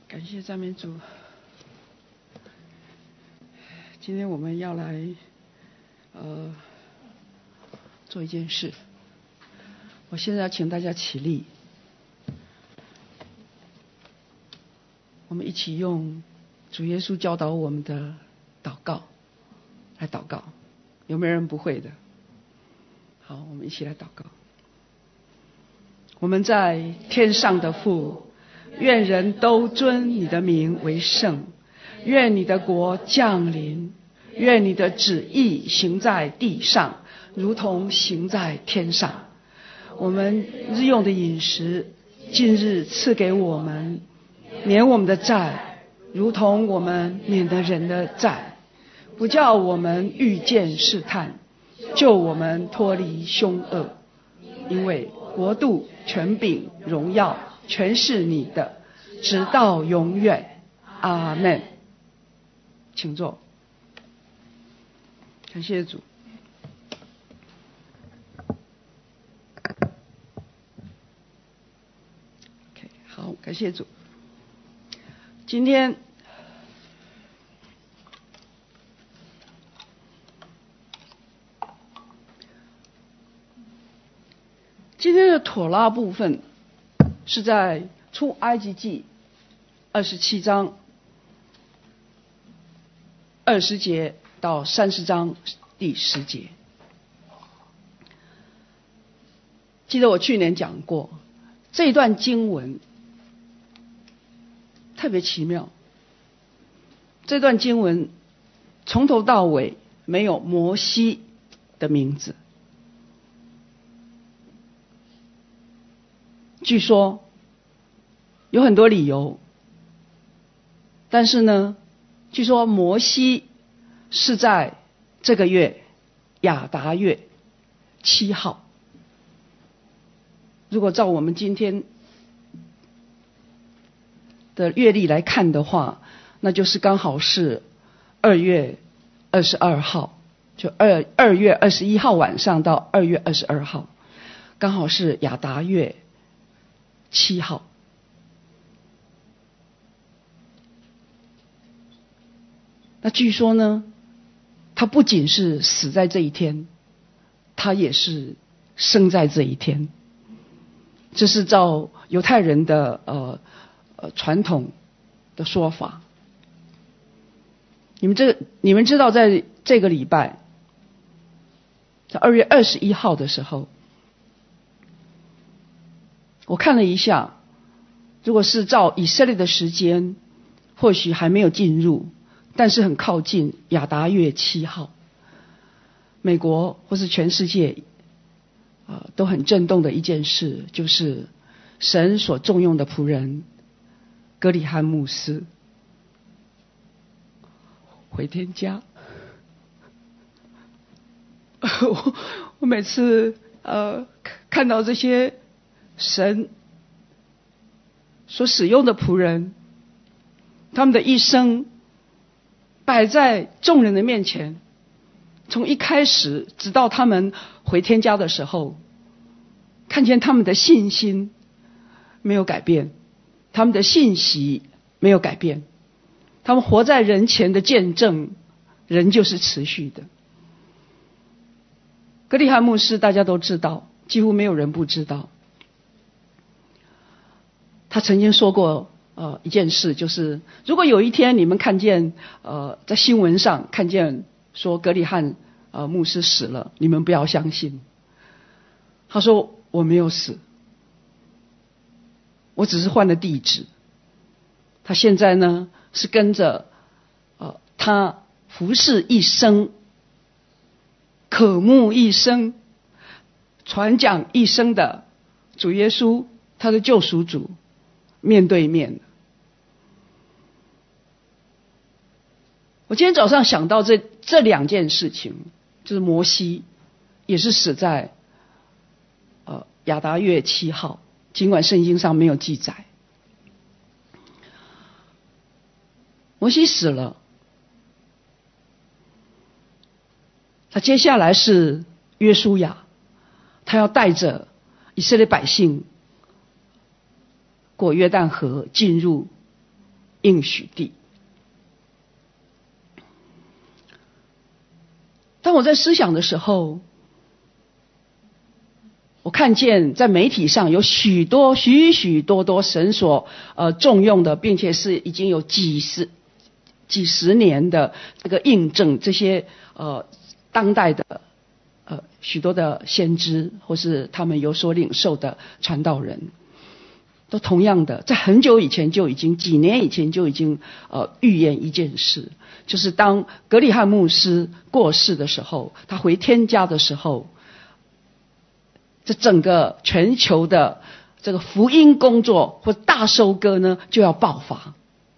感谢赞美主。今天我们要来做一件事。我现在要请大家起立，我们一起用主耶稣教导我们的祷告来祷告。有没有人不会的？好，我们一起来祷告。我们在天上的父，愿人都尊你的名为圣，愿你的国降临，愿你的旨意行在地上，如同行在天上。我们日用的饮食，今日赐给我们，免我们的债，如同我们免得人的债，不叫我们遇见试探，救我们脱离凶恶。因为国度、权柄、荣耀，全是你的，直到永远。阿们。请坐。感谢主。OK， 好，感谢主。今天的妥拉部分是在出埃及记27章20节到30章第10节。记得我去年讲过，这一段经文特别奇妙。这段经文从头到尾没有摩西的名字。据说有很多理由，但是呢，据说摩西是在这个月亚达月7号。如果照我们今天的月历来看的话，那就是刚好是2月22号，就2月21号晚上到2月22号，刚好是亚达月7号。那据说呢，他不仅是死在这一天，他也是生在这一天。这是照犹太人的传统的说法。你们知道，在这个礼拜，在2月21号的时候，我看了一下，如果是照以色列的时间，或许还没有进入，但是很靠近亚达月7号。美国或是全世界都很震动的一件事，就是神所重用的仆人歌里汉牧师回天家。我每次看到这些神所使用的仆人，他们的一生摆在众人的面前，从一开始直到他们回天家的时候，看见他们的信心没有改变，他们的信息没有改变，他们活在人前的见证仍旧是持续的。歌里汉牧师大家都知道，几乎没有人不知道。他曾经说过一件事，就是如果有一天你们看见在新闻上看见说歌里汉牧师死了，你们不要相信。他说我没有死，我只是换了地址。他现在呢是跟着他服侍一生、渴慕一生、传讲一生的主耶稣，他的救赎主面对面。我今天早上想到这两件事情，就是摩西也是死在亚达月7号，尽管圣经上没有记载。摩西死了，他接下来是约书亚，他要带着以色列百姓过约旦河，进入应许地。当我在思想的时候，我看见在媒体上有许许多神所重用的，并且是已经有几十年的这个印证，这些当代的许多的先知或是他们有所领受的传道人，都同样的在很久以前就已经几年以前就已经预言一件事，就是当葛理翰牧师过世的时候，他回天家的时候，这整个全球的这个福音工作或大收割呢就要爆发。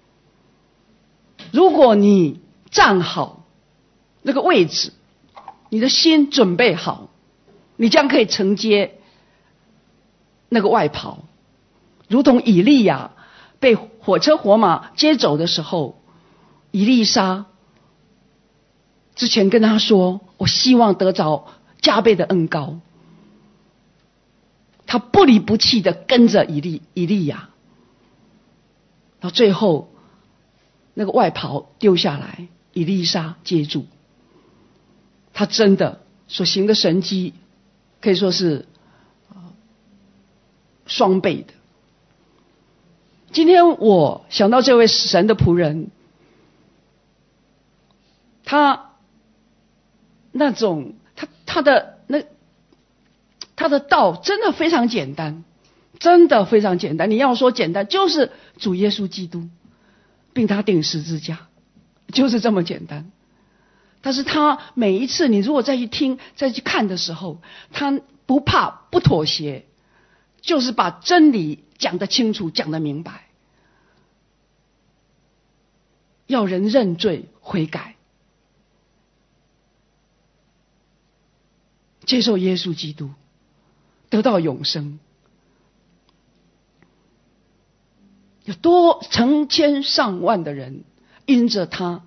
如果你站好那个位置，你的心准备好，你将可以承接那个外袍，如同以利亚被火车火马接走的时候，以利沙之前跟他说，我希望得着加倍的恩膏，他不离不弃的跟着以利亚，到最后那个外袍丢下来，以利沙接住，他真的所行的神迹可以说是双倍的。今天我想到这位神的仆人，他那种他的道真的非常简单，真的非常简单。你要说简单，就是主耶稣基督并他钉十字架，就是这么简单。但是他每一次你如果再去听再去看的时候，他不怕不妥协，就是把真理讲得清楚，讲得明白，要人认罪悔改，接受耶稣基督，得到永生。有多成千上万的人因着他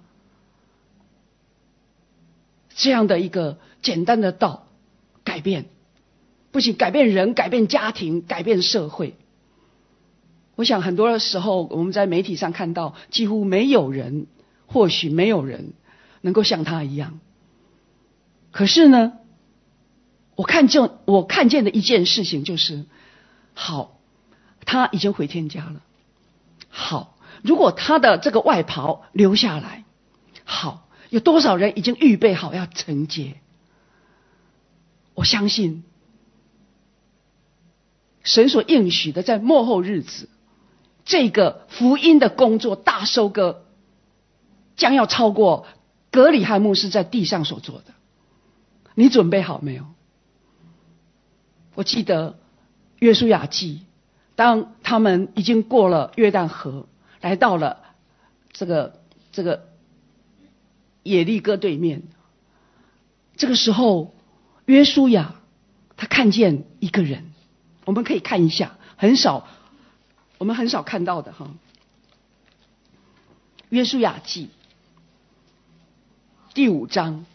这样的一个简单的道改变，不仅改变人，改变家庭，改变社会。我想很多的时候我们在媒体上看到，几乎没有人，或许没有人能够像他一样。可是呢，我看见的一件事情就是，好，他已经回天家了。好，如果他的这个外袍留下来，好，有多少人已经预备好要承接？我相信神所应许的，在末后日子，这个福音的工作大收割，将要超过葛理翰牧师在地上所做的。你准备好没有？我记得约书亚记，当他们已经过了约旦河，来到了这个耶利哥对面，这个时候约书亚他看见一个人，我们可以看一下，我们很少看到的哈。约书亚记第5章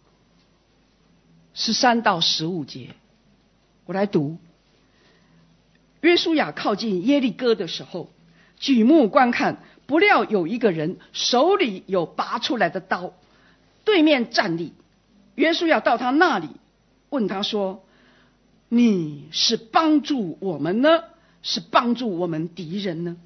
13到15节，我来读。约书亚靠近耶利哥的时候，举目观看，不料有一个人手里有拔出来的刀，对面站立。约书亚到他那里，问他说：你是帮助我们呢，是帮助我们敌人呢？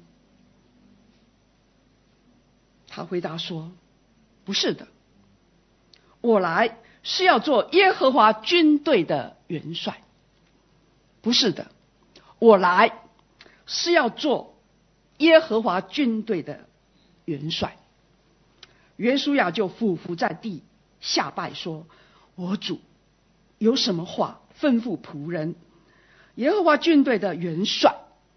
他回答说：不是的，我来是要做耶和华军队的元帅。不是的，我来是要做耶和华军队的元帅。约书亚就俯伏在地下拜说：我主有什么话吩咐仆人？耶和华军队的元帅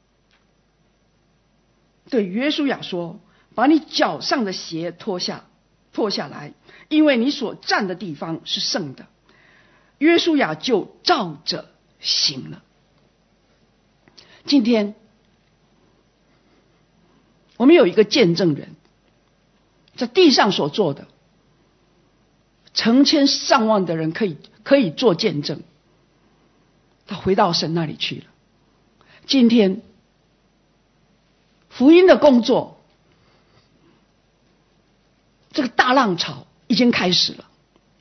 对约书亚说：把你脚上的鞋脱下来，因为你所站的地方是圣的。约书亚就照着行了。今天我们有一个见证人，在地上所做的，成千上万的人可以做见证，他回到神那里去了。今天福音的工作这个大浪潮已经开始了。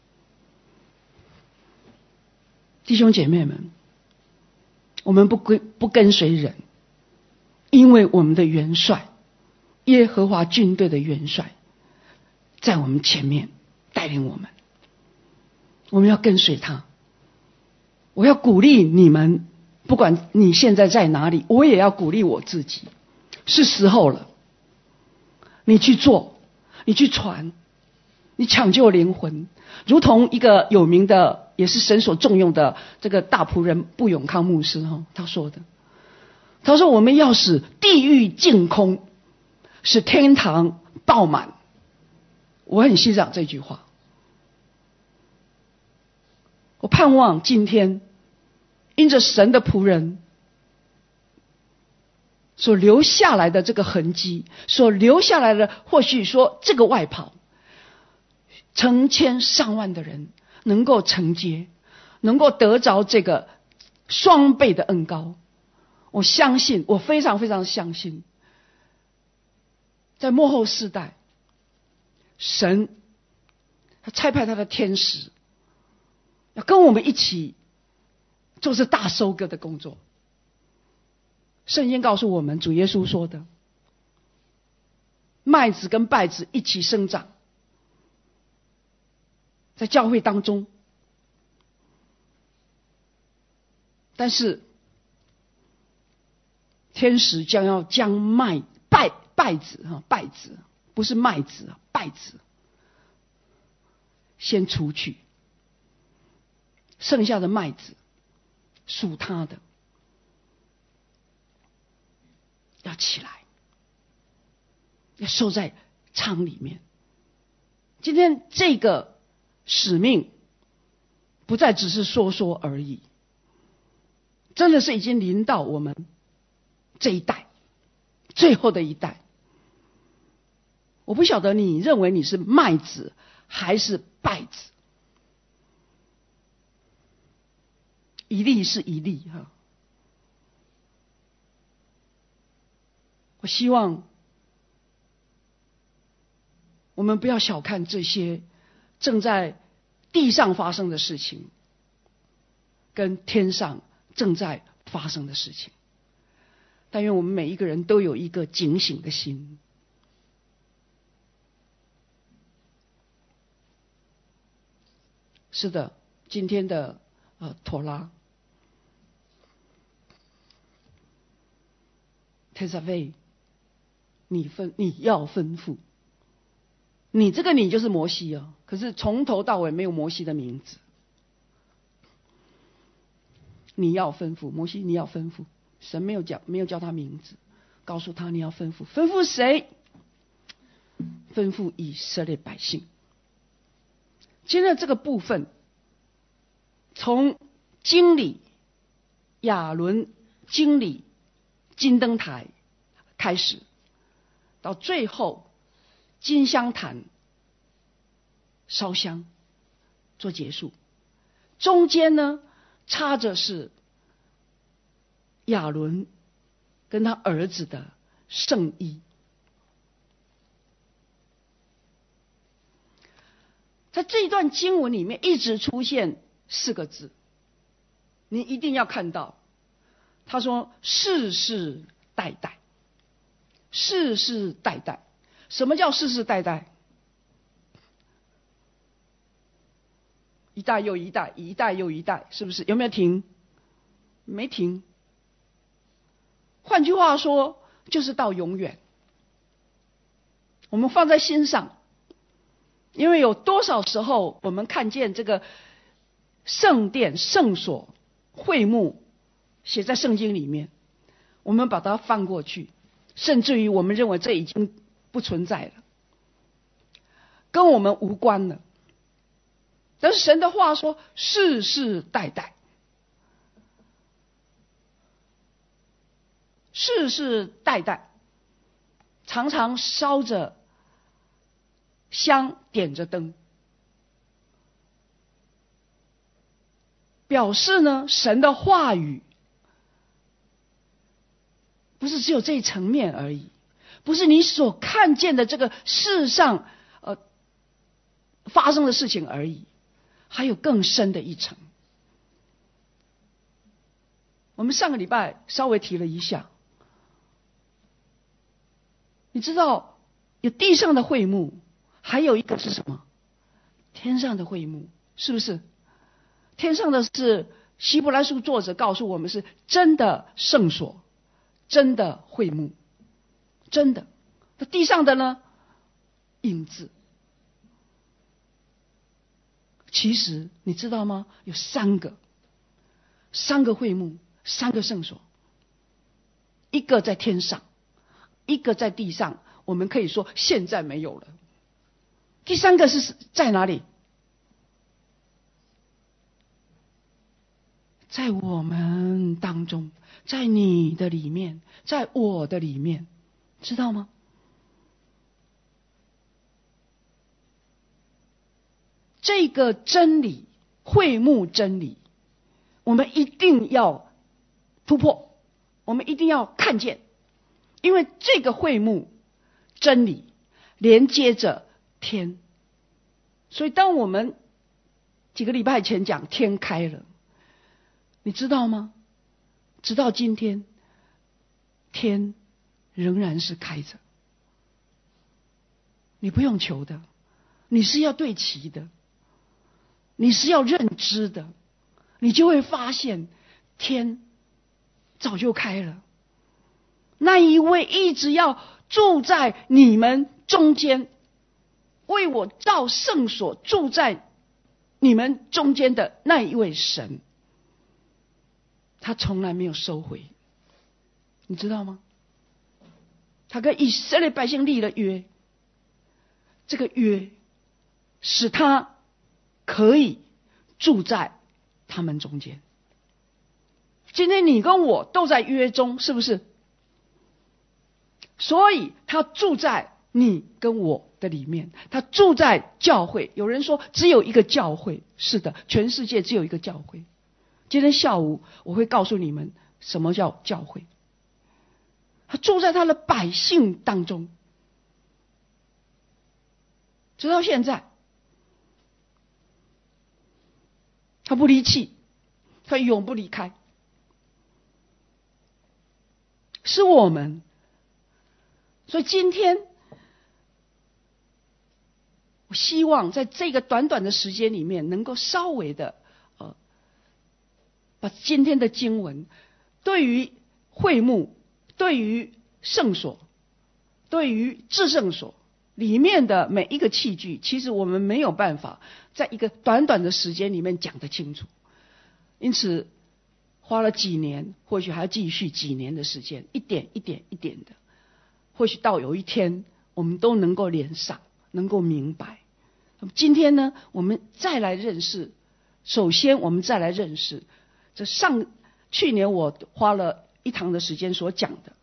弟兄姐妹们，我们不跟随人，因为我们的元帅，耶和华军队的元帅在我们前面带领我们，我们要跟随他。我要鼓励你们，不管你现在在哪里，我也要鼓励我自己，是时候了。你去做，你去传，你抢救灵魂，如同一个有名的也是神所重用的这个大仆人布永康牧师他说的，他说我们要使地狱净空，使天堂爆满。我很欣赏这句话。我盼望今天因着神的仆人所留下来的这个痕迹，所留下来的或许说这个外袍，成千上万的人能够承接，能够得着这个双倍的恩膏。我相信，我非常非常相信，在末后世代，神他差派他的天使要跟我们一起做这大收割的工作。圣经告诉我们，主耶稣说的，麦子跟稗子一起生长在教会当中，但是天使将要将稗子不是麦子，稗子先除去，剩下的麦子属他的要起来，要收在仓里面。今天这个使命不再只是说说而已，真的是已经临到我们这一代，最后的一代。我不晓得你认为你是麦子还是稗子，一粒是一粒我希望我们不要小看这些正在地上发生的事情，跟天上正在发生的事情。但愿我们每一个人都有一个警醒的心。是的，今天的妥拉 Tesaveh， 你要吩咐，你这个你就是摩西可是从头到尾没有摩西的名字。你要吩咐摩西，你要吩咐，神没有叫他名字，告诉他你要吩咐，吩咐谁？吩咐以色列百姓。今天这个部分，从经理亚伦经理金灯台开始，到最后金香坛烧香做结束，中间呢插着是亚伦跟他儿子的圣衣。在这一段经文里面一直出现4个字，你一定要看到。他说世世代代，世世代代。什么叫世世代代？一代又一代，一代又一代，是不是？有没有停？没停。换句话说，就是到永远。我们放在心上，因为有多少时候我们看见这个圣殿、圣所、会幕写在圣经里面，我们把它翻过去，甚至于我们认为这已经不存在了，跟我们无关了。但是神的话说世世代代，世世代代，常常烧着香，点着灯，表示呢神的话语不是只有这一层面而已，不是你所看见的这个世上发生的事情而已，还有更深的一层。我们上个礼拜稍微提了一下，你知道有地上的会幕，还有一个是什么？天上的会幕，是不是？天上的是希伯来书作者告诉我们是真的圣所，真的会幕，真的。那地上的呢？影子。其实你知道吗？有三个会幕，三个圣所，一个在天上，一个在地上，我们可以说现在没有了。第三个是在哪里？在我们当中，在你的里面，在我的里面，知道吗？这个真理，会幕真理，我们一定要突破，我们一定要看见，因为这个会幕真理连接着天。所以当我们几个礼拜前讲天开了，你知道吗？直到今天，天仍然是开着。你不用求的，你是要对齐的，你是要认知的，你就会发现天早就开了。那一位一直要住在你们中间，为我造圣所，住在你们中间的那一位神，他从来没有收回，你知道吗？他跟以色列百姓立了约，这个约使他可以住在他们中间。今天你跟我都在约中，是不是？所以他住在你跟我的里面，他住在教会。有人说只有一个教会，是的，全世界只有一个教会。今天下午我会告诉你们什么叫教会。他住在他的百姓当中，直到现在，他不离弃，他永不离开。是我们，所以今天我希望在这个短短的时间里面，能够稍微的把今天的经文对于会幕、对于圣所、对于至圣所里面的每一个器具，其实我们没有办法在一个短短的时间里面讲得清楚，因此花了几年，或许还要继续几年的时间，一点一点一点的，或许到有一天我们都能够连上，能够明白。那么今天呢，我们再来认识，首先我们再来认识这去年我花了一堂的时间所讲的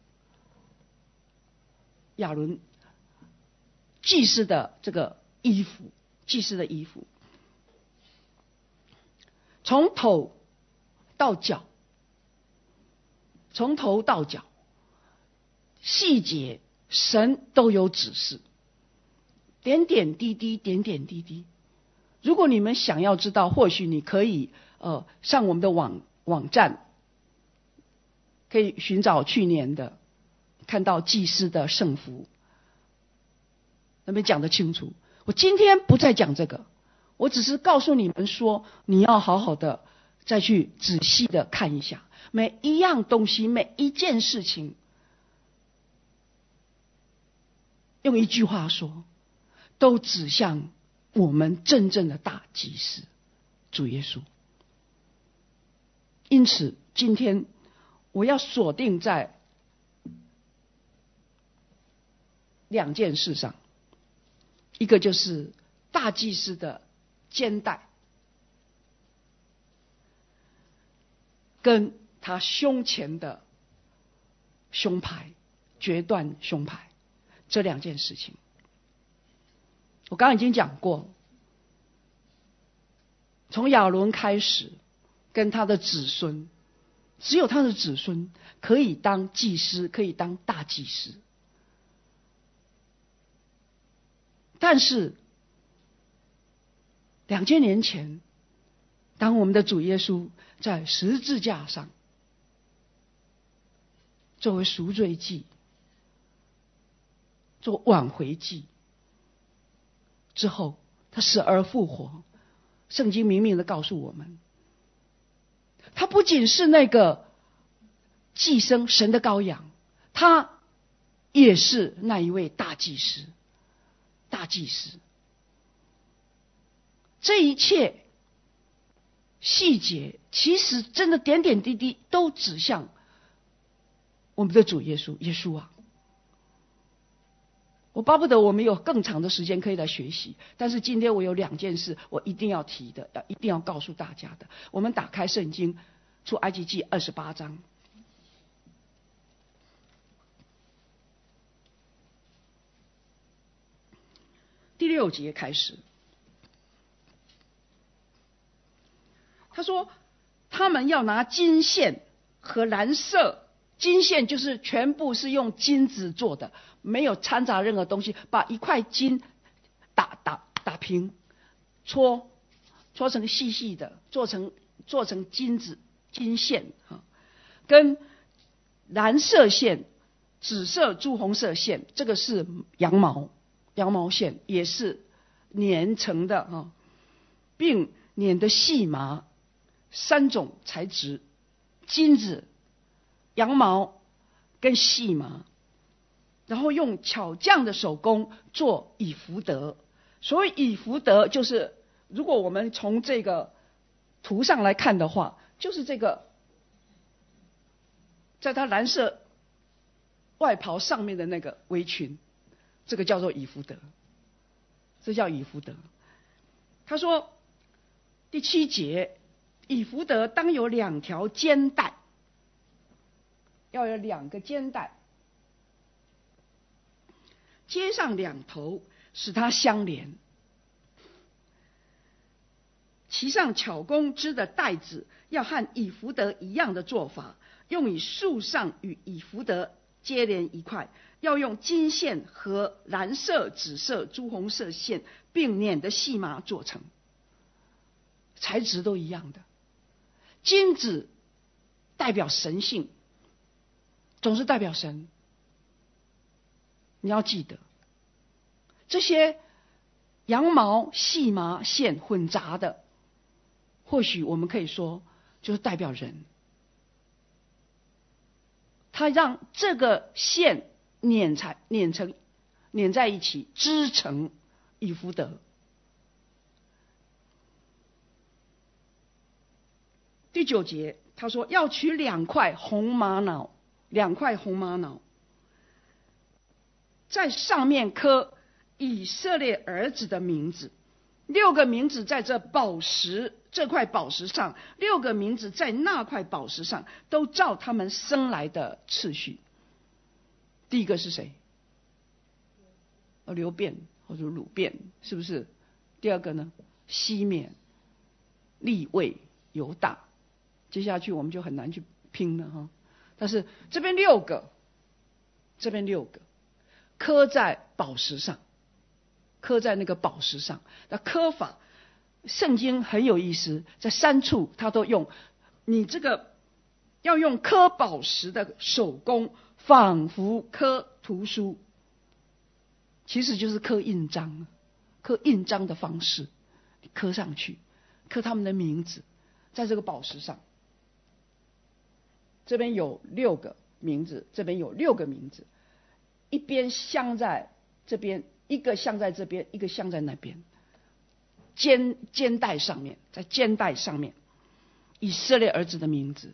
亚伦祭司的这个衣服，祭司的衣服，从头到脚，从头到脚，细节神都有指示，点点滴滴，点点滴滴。如果你们想要知道，或许你可以上我们的网站，可以寻找去年的，看到祭司的圣服，那边讲得清楚。我今天不再讲这个，我只是告诉你们说，你要好好的再去仔细的看一下每一样东西，每一件事情。用一句话说，都指向我们真正的大祭司主耶稣。因此今天我要锁定在两件事上，一个就是大祭司的肩带，跟他胸前的胸牌，决断胸牌，这两件事情。我刚刚已经讲过，从亚伦开始，跟他的子孙，只有他的子孙可以当祭司，可以当大祭司。但是 2000年前，当我们的主耶稣在十字架上作为赎罪祭、做挽回祭之后，他死而复活。圣经明明的告诉我们，他不仅是那个祭牲，神的羔羊，他也是那一位大祭司。大祭司，这一切细节其实真的点点滴滴都指向我们的主耶稣。耶稣啊，我巴不得我们有更长的时间可以来学习，但是今天我有2件事我一定要提的，一定要告诉大家的。我们打开圣经出埃及记28章第6节开始，他说他们要拿金线和蓝色，金线就是全部是用金子做的，没有掺杂任何东西，把一块金打平，搓成细细的，做成金线啊，跟蓝色线、紫色、朱红色线，这个是羊毛线，也是粘成的啊，并捻的细麻，3种材质：金子、羊毛跟细麻，然后用巧匠的手工做以弗得。所谓以弗得，就是如果我们从这个图上来看的话，就是这个在它蓝色外袍上面的那个围裙，这个叫做以弗得，这叫以弗得。他说第7节，以弗得当有2条肩带，要有2个肩带，接上2头，使它相连。其上巧工织的带子要和以弗得一样的做法，用以束上与以弗得接连一块，要用金线和蓝色、紫色、朱红色线并捻的细麻做成，材质都一样的。金子代表神性，总是代表神。你要记得，这些羊毛、细麻线混杂的，或许我们可以说就是代表人。他让这个线捻在一起，织成以弗得。第9节，他说要取2块红玛瑙，2块红玛瑙，在上面刻以色列儿子的名字，6个名字在这块宝石上，6个名字在那块宝石上，都照他们生来的次序。第一个是谁？流便或者鲁便，是不是？第二个呢？西缅、利未、犹大。接下去我们就很难去拼了哈。但是这边6个，这边6个刻在宝石上，刻在那个宝石上。那刻法，圣经很有意思，在3处他都用你这个要用刻宝石的手工，仿佛刻图书，其实就是刻印章，刻印章的方式，刻上去，刻他们的名字在这个宝石上。这边有6个名字，这边有6个名字，一边镶在这边，一个镶在这边，一个镶在那边。肩带上面，在肩带上面，以色列儿子的名字，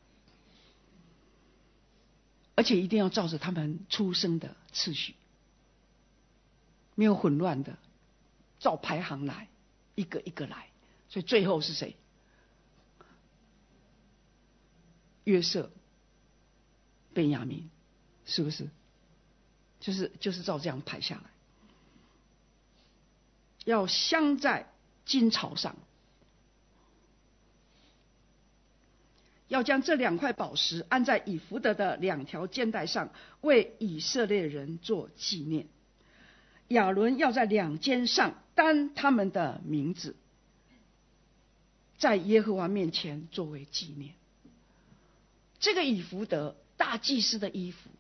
而且一定要照着他们出生的次序，没有混乱的，照排行来，一个一个来。所以最后是谁？约瑟、便雅悯，是不是？就是照这样排下来。要镶在金槽上，要将这2块宝石安在以弗得的2条肩带上，为以色列人做纪念。亚伦要在2肩上担他们的名字， 在耶和华面前作为纪念。这个以弗得，大祭司的衣服，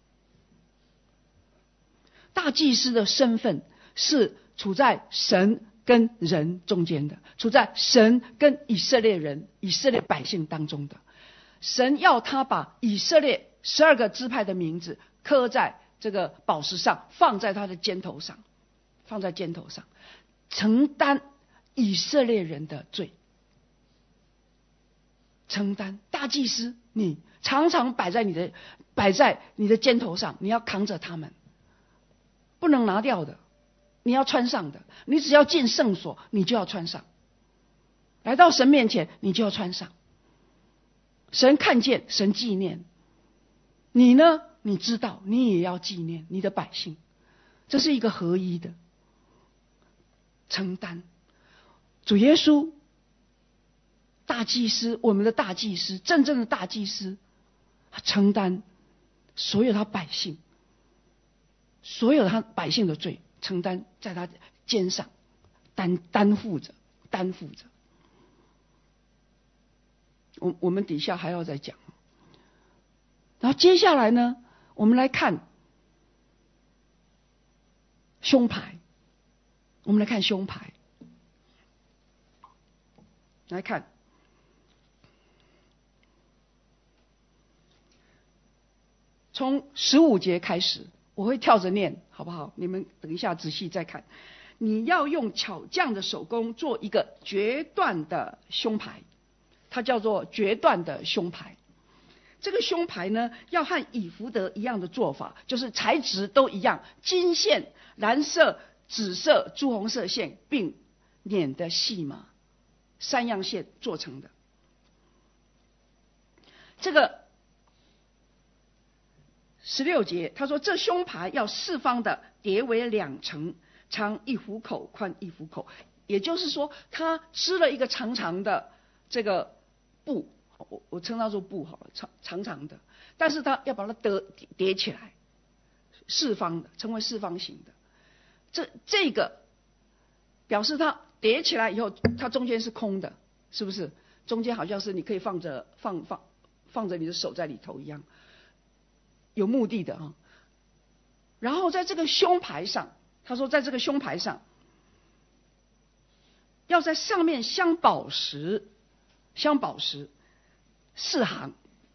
大祭司的身份是处在神跟人中间的，处在神跟以色列人、以色列百姓当中的。神要他把以色列12个支派的名字刻在这个宝石上，放在他的肩头上，放在肩头上，承担以色列人的罪。承担大祭司，你常常摆在你的肩头上，你要扛着他们，不能拿掉的，你要穿上的。你只要进圣所，你就要穿上；来到神面前，你就要穿上。神看见，神纪念你呢，你知道，你也要纪念你的百姓，这是一个合一的承担。主耶稣大祭司，我们的大祭司，真正的大祭司，他承担所有他百姓，所有他百姓的罪，承担在他肩上，担负着。我们底下还要再讲。然后接下来呢，我们来看胸牌。我们来看胸牌，来看从15节开始，我会跳着念，好不好？你们等一下仔细再看。你要用巧匠的手工做一个决断的胸牌，它叫做决断的胸牌。这个胸牌呢，要和以弗得一样的做法，就是材质都一样，金线、蓝色、紫色、朱红色线并捻的细麻，3样线做成的。这个16节，他说这胸牌要4方的，叠为2层，长1虎口，宽1虎口。也就是说，他织了一个长长的这个布，我称它做布好了，长长的，但是他要把它叠起来，4方的，成为4方形的。这个表示它叠起来以后，它中间是空的，是不是？中间好像是你可以放着你的手在里头一样，有目的的啊。然后在这个胸牌上，他说在这个胸牌上，要在上面镶宝石4行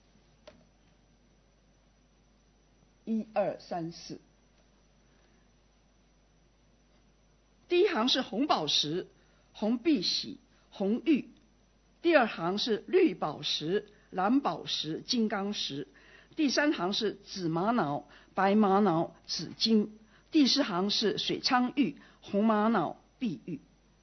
，1、2、3、4。第一行是红宝石、红碧玺、红玉；第2行是绿宝石、蓝宝石、金刚石；第3行是紫玛瑙、白玛瑙、紫金；第4行是水苍玉、红玛瑙、碧玉。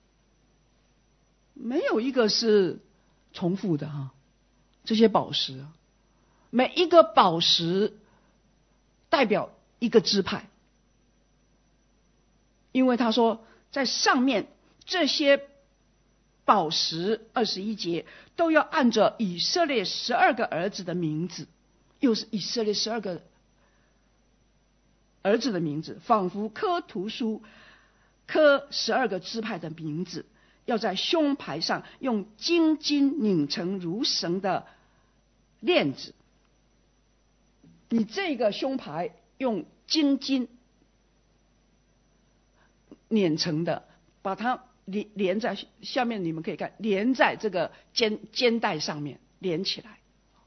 没有一个是重复的哈，这些宝石，每一个宝石代表一个支派，因为他说在上面这些宝石21节都要按着以色列12个儿子的名字，又是以色列12个儿子的名字，仿佛刻图书，刻12个支派的名字，要在胸牌上用金筋拧成如绳的链子。你这个胸牌用金筋捻成的，把它连在下面，你们可以看，连在这个肩带上面，连起来。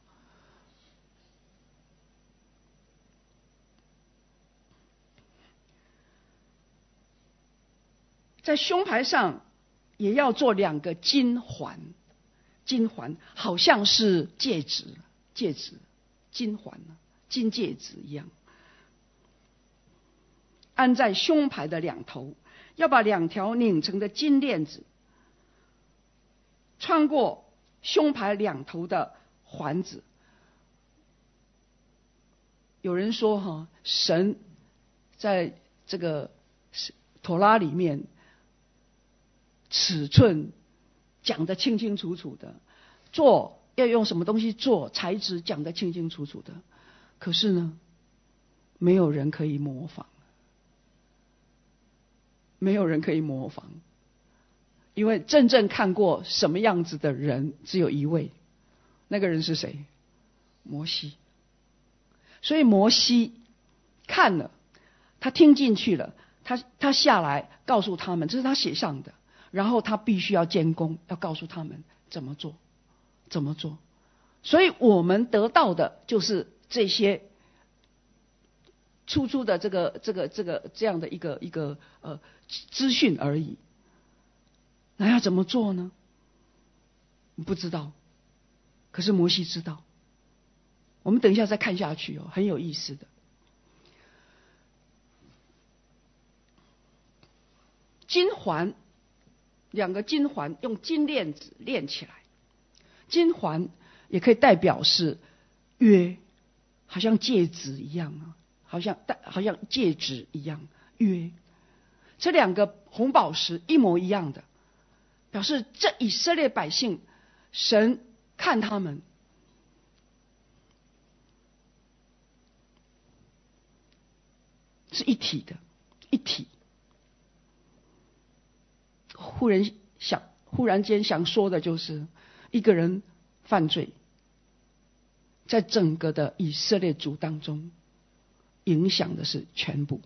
在胸牌上也要做2个金环，好像是戒指，金环，金戒指一样，安在胸牌的2头，要把2条拧成的金链子穿过胸牌2头的环子。有人说神在这个妥拉里面尺寸讲得清清楚楚的，做要用什么东西做，材质讲得清清楚楚的，可是呢，没有人可以模仿， 因为真正看过什么样子的人只有一位，那个人是谁？摩西。所以摩西看了，他听进去了，他下来告诉他们，这是他写上的，然后他必须要监工，要告诉他们怎么做。所以我们得到的就是这些初的这样的一个资讯而已。那要怎么做呢？不知道，可是摩西知道。我们等一下再看下去很有意思的。金环，两个金环用金链子链起来，金环也可以代表是约，好像戒指一样好像戒指一样约。这两个红宝石一模一样的，表示这以色列百姓，神看他们是一体的，一体。忽然间想说的就是，一个人犯罪，在整个的以色列族当中，影响的是全部。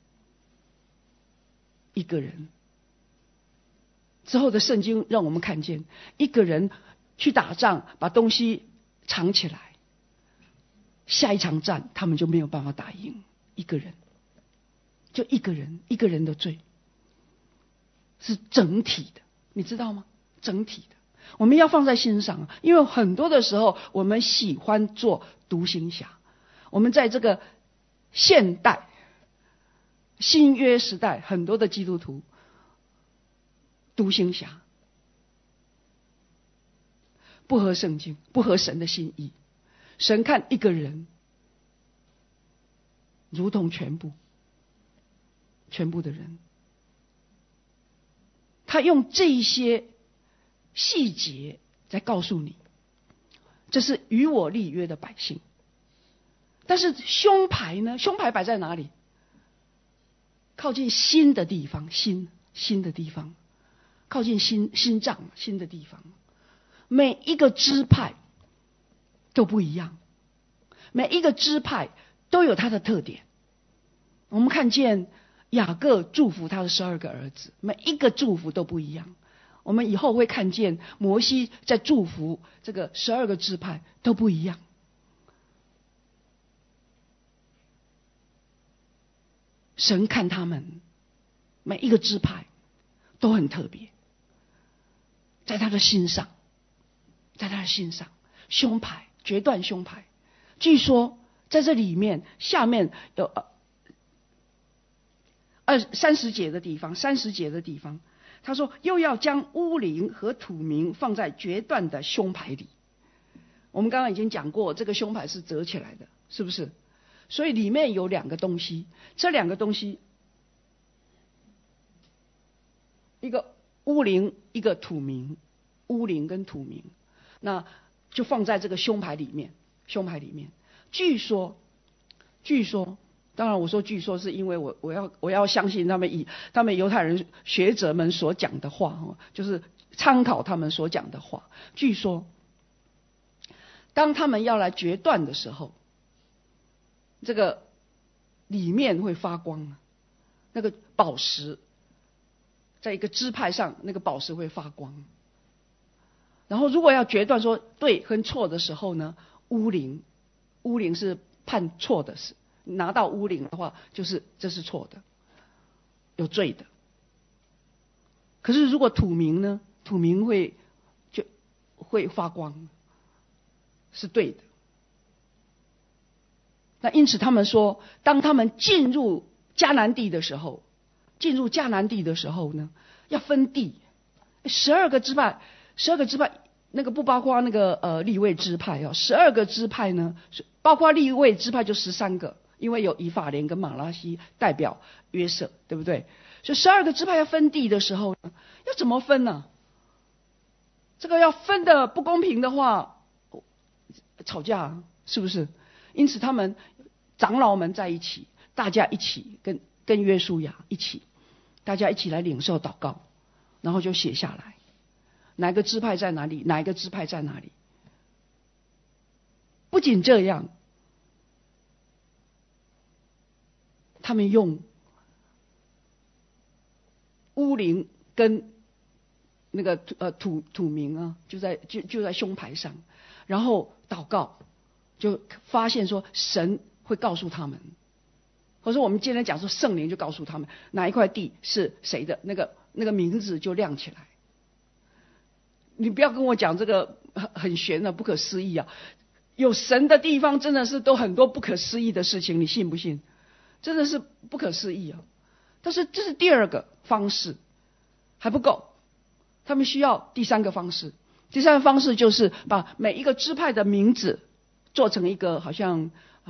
一个人之后的圣经让我们看见，一个人去打仗，把东西藏起来，下一场战他们就没有办法打赢。一个人，就一个人的罪是整体的，你知道吗？整体的，我们要放在心上，因为很多的时候我们喜欢做独行侠。我们在这个现代新约时代，很多的基督徒独行侠，不合圣经，不合神的心意。神看一个人如同全部的人，他用这些细节在告诉你，这是与我立约的百姓。但是胸牌呢？胸牌摆在哪里？靠近心的地方，心的地方，靠近心脏心的地方。每一个支派都不一样，每一个支派都有它的特点。我们看见雅各祝福他的12个儿子，每一个祝福都不一样。我们以后会看见摩西在祝福这个12个支派都不一样。神看他们每一个支派都很特别，在他的心上，胸牌，决断胸牌。据说在这里面下面有30节的地方，他说又要将乌灵和土明放在决断的胸牌里。我们刚刚已经讲过，这个胸牌是折起来的，是不是？所以里面有两个东西，这两个东西，一个乌灵，一个土明，乌灵跟土明，那就放在这个胸牌里面。据说，当然我说据说是因为我要相信他们犹太人学者们所讲的话，就是参考他们所讲的话。据说，当他们要来决断的时候，这个里面会发光，那个宝石在一个支派上，那个宝石会发光。然后如果要决断说对跟错的时候呢，乌灵是判错的事，拿到乌灵的话，就是这是错的，有罪的。可是如果土明呢，土明会发光，是对的。那因此他们说，当他们进入迦南地的时候呢，要分地。12个支派，那个不包括那个利未支派12个支派呢，包括利未支派就13个，因为有以法莲跟马拉西代表约瑟，对不对？所以12个支派要分地的时候呢，要怎么分呢？这个要分的不公平的话，吵架是不是？因此他们长老们在一起，大家一起跟约书亚一起，大家一起来领受祷告， 然后就写下来，哪个支派在哪里，哪一个支派在哪里。不仅这样，他们用乌灵跟那个土名啊，就在胸牌上，然后祷告，就发现说神会告诉他们，或者说我们今天讲说圣灵就告诉他们哪一块地是谁的，那个名字就亮起来。你不要跟我讲这个很玄的不可思议啊，有神的地方真的是都很多不可思议的事情，你信不信？真的是不可思议啊！但是这是第二个方式，还不够，他们需要第三个方式。第三个方式就是把每一个支派的名字做成一个好像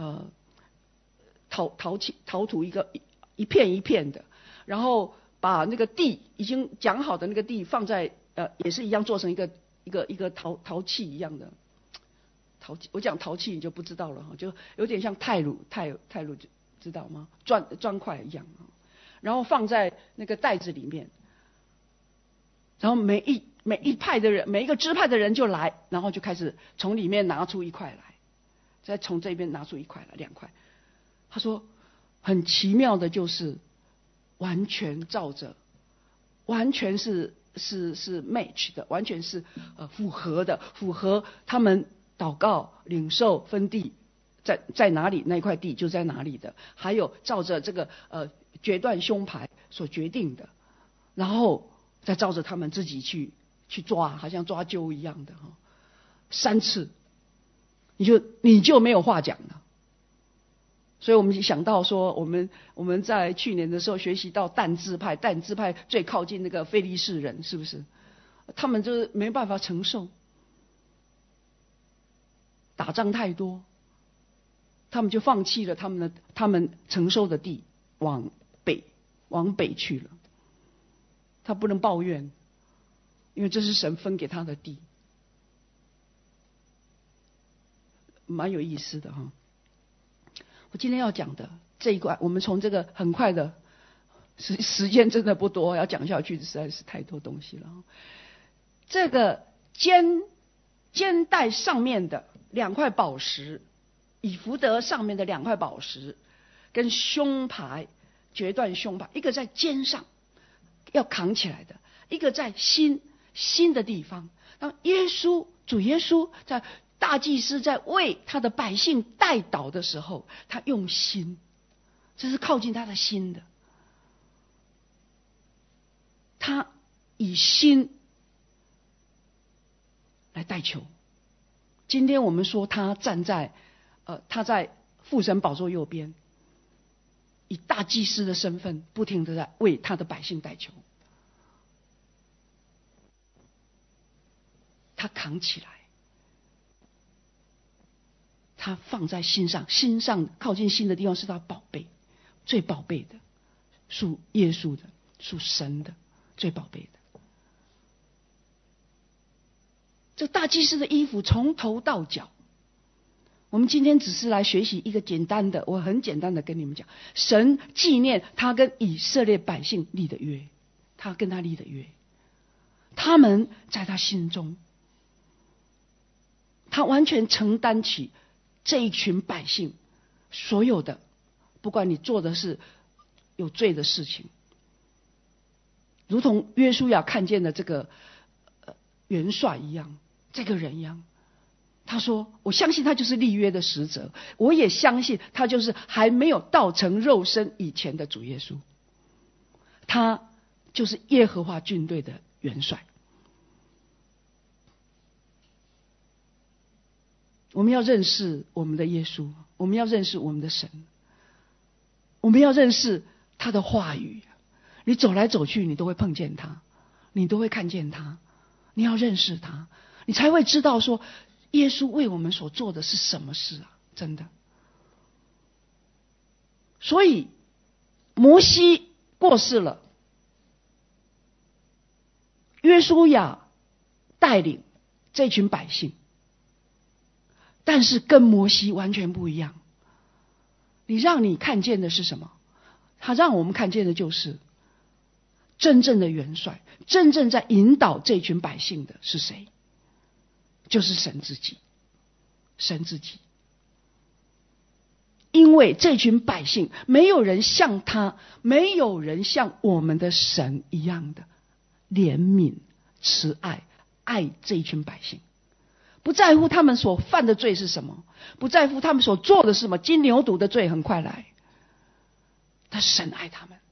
陶土一片一片的，然后把那个地已经讲好的那个地放在也是一样做成一个陶器一样的陶器。我讲陶器你就不知道了哈，就有点像泰鲁知道吗？砖块一样，然后放在那个袋子里面，然后每一派的人，每一个支派的人就来，然后就开始从里面拿出一块来，再从这边拿出一块来，2块。他说很奇妙的就是完全照着，完全是 match 的，完全是符合他们祷告领受分地在哪里，那块地就在哪里的，还有照着这个决断胸牌所决定的，然后再照着他们自己去抓，好像抓阄一样的3次，你就没有话讲了。所以我们想到说，我们在去年的时候学习到但支派最靠近那个非利士人，是不是？他们就是没办法承受，打仗太多，他们就放弃了他们承受的地，往北去了。他不能抱怨，因为这是神分给他的地，蛮有意思的哈。我今天要讲的这一块，我们从这个很快的时间真的不多，要讲下去实在是太多东西了。这个肩带上面的2块宝石，以弗得上面的2块宝石，跟胸牌决断胸牌，一个在肩上要扛起来的，一个在心的地方。当主耶稣在大祭司在为他的百姓代祷的时候，他用心，这是靠近他的心的，他以心来代求。今天我们说他他在父神宝座右边，以大祭司的身份不停地在为他的百姓代求，他扛起来，他放在心上靠近心的地方是他宝贝，最宝贝的，属耶稣的，属神的，最宝贝的。这大祭司的衣服从头到脚，我们今天只是来学习一个简单的，我很简单的跟你们讲，神纪念他跟以色列百姓立的约，他跟他立的约，他们在他心中，他完全承担起这一群百姓所有的，不管你做的是有罪的事情，如同约书亚看见的这个元帅一样，这个人一样，他说我相信他就是立约的使者，我也相信他就是还没有道成肉身以前的主耶稣，他就是耶和华军队的元帅。我们要认识我们的耶稣，我们要认识我们的神，我们要认识他的话语。你走来走去，你都会碰见他，你都会看见他，你要认识他，你才会知道说耶稣为我们所做的是什么事啊，真的。所以摩西过世了，约书亚带领这群百姓，但是跟摩西完全不一样。你看见的是什么？他让我们看见的就是真正的元帅，真正在引导这群百姓的是谁？就是神自己。神自己。因为这群百姓没有人像他，没有人像我们的神一样的怜悯、慈爱，爱这一群百姓。不在乎他们所犯的罪是什么，不在乎他们所做的是什么，金牛犊的罪很快来，但神爱他们，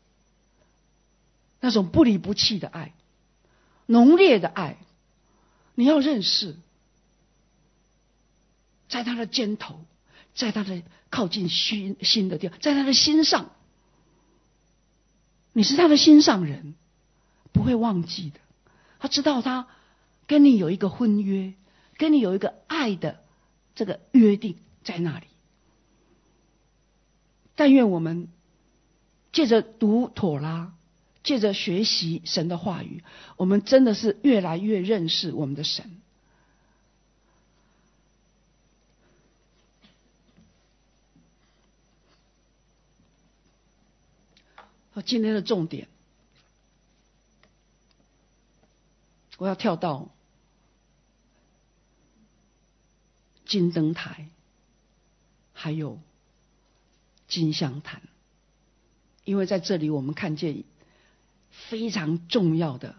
那种不离不弃的爱，浓烈的爱，你要认识，在他的肩头，在他的靠近心的地方，在他的心上，你是他的心上人，不会忘记的。他知道他跟你有一个婚约，跟你有一个爱的这个约定在那里。但愿我们借着读妥拉，借着学习神的话语，我们真的是越来越认识我们的神。今天的重点，我要跳到金灯台，还有金香坛，因为在这里我们看见非常重要的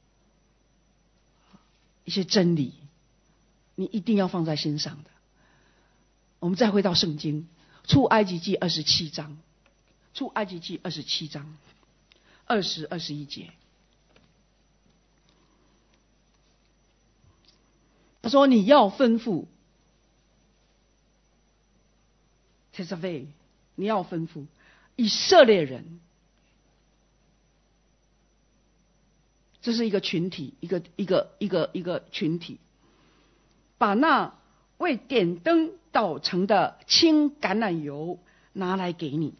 一些真理，你一定要放在心上的。我们再回到圣经，出埃及记27章。出埃及记27章20、21节，他说：“你要吩咐 Tesaveh， 你要吩咐以色列人，这是一个群体，一个群体，把那为点灯捣成的青橄榄油拿来给你。”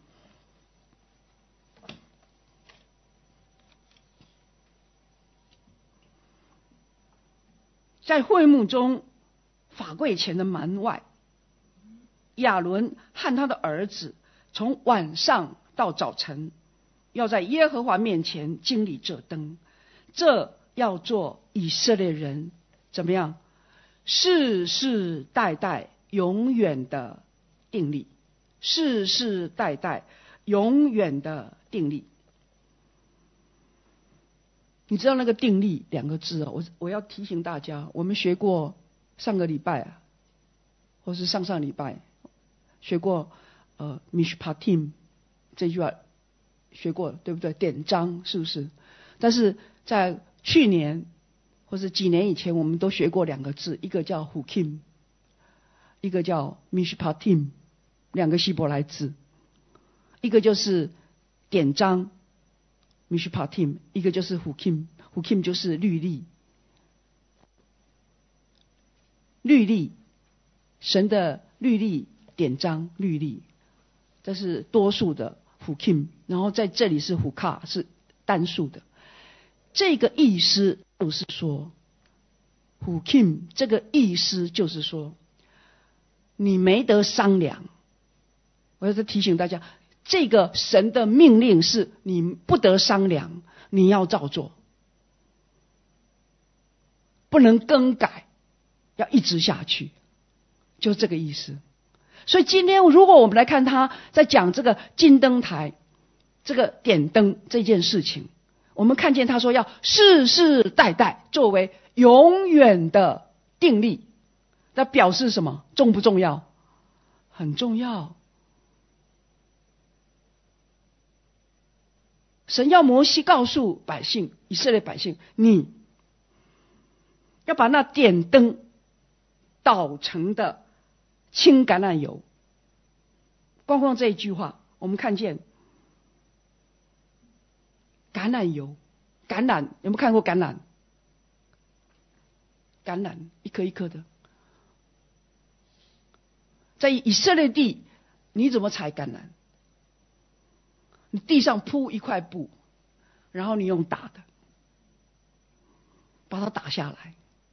在会幕中法柜前的门外，亚伦和他的儿子从晚上到早晨，要在耶和华面前经理这灯，这要做以色列人怎么样？世世代代永远的定例，世世代代永远的定例。你知道那个定例2个字我要提醒大家，我们学过上个礼拜或是上上礼拜学过mishpatim 这句话学过，对不对？典章是不是？但是在去年或是几年以前，我们都学过2个字，一个叫 hukim， 一个叫 mishpatim， 2个希伯来字，一个就是典章mishpatim， 一个就是 hukim 就是律例，神的律例、典章、律例，这是多数的 hukim， 然后在这里是 hukah， 是单数的。这个意思就是说 hukim 这个意思就是说，你没得商量。我要再提醒大家，这个神的命令是你不得商量，你要照做，不能更改，要一直下去，就这个意思。所以今天如果我们来看他在讲这个金灯台，这个点灯这件事情，我们看见他说要世世代代作为永远的定例，那表示什么？重不重要？很重要。神要摩西告诉百姓，以色列百姓，你要把那点灯捣成的青橄榄油。光这一句话，我们看见橄榄油，橄榄有没有看过橄榄？橄榄一颗一颗的，在以色列地，你怎么采橄榄？你地上铺一块布，然后你用打的，把它打下来，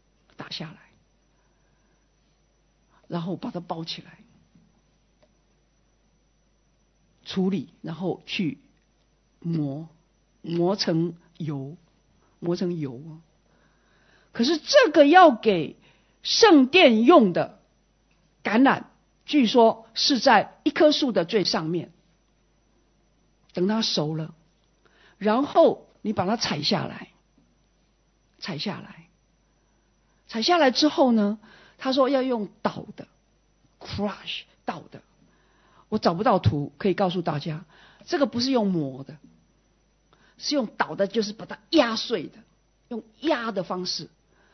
然后把它包起来，处理，然后去磨， 磨成油，磨成油。可是这个要给圣殿用的橄榄，据说是在一棵树的最上面，等它熟了，然后你把它采下来，采下来之后呢，他说要用捣的 ，crush 捣的。我找不到图可以告诉大家，这个不是用磨的，是用捣的，就是把它压碎的，用压的方式。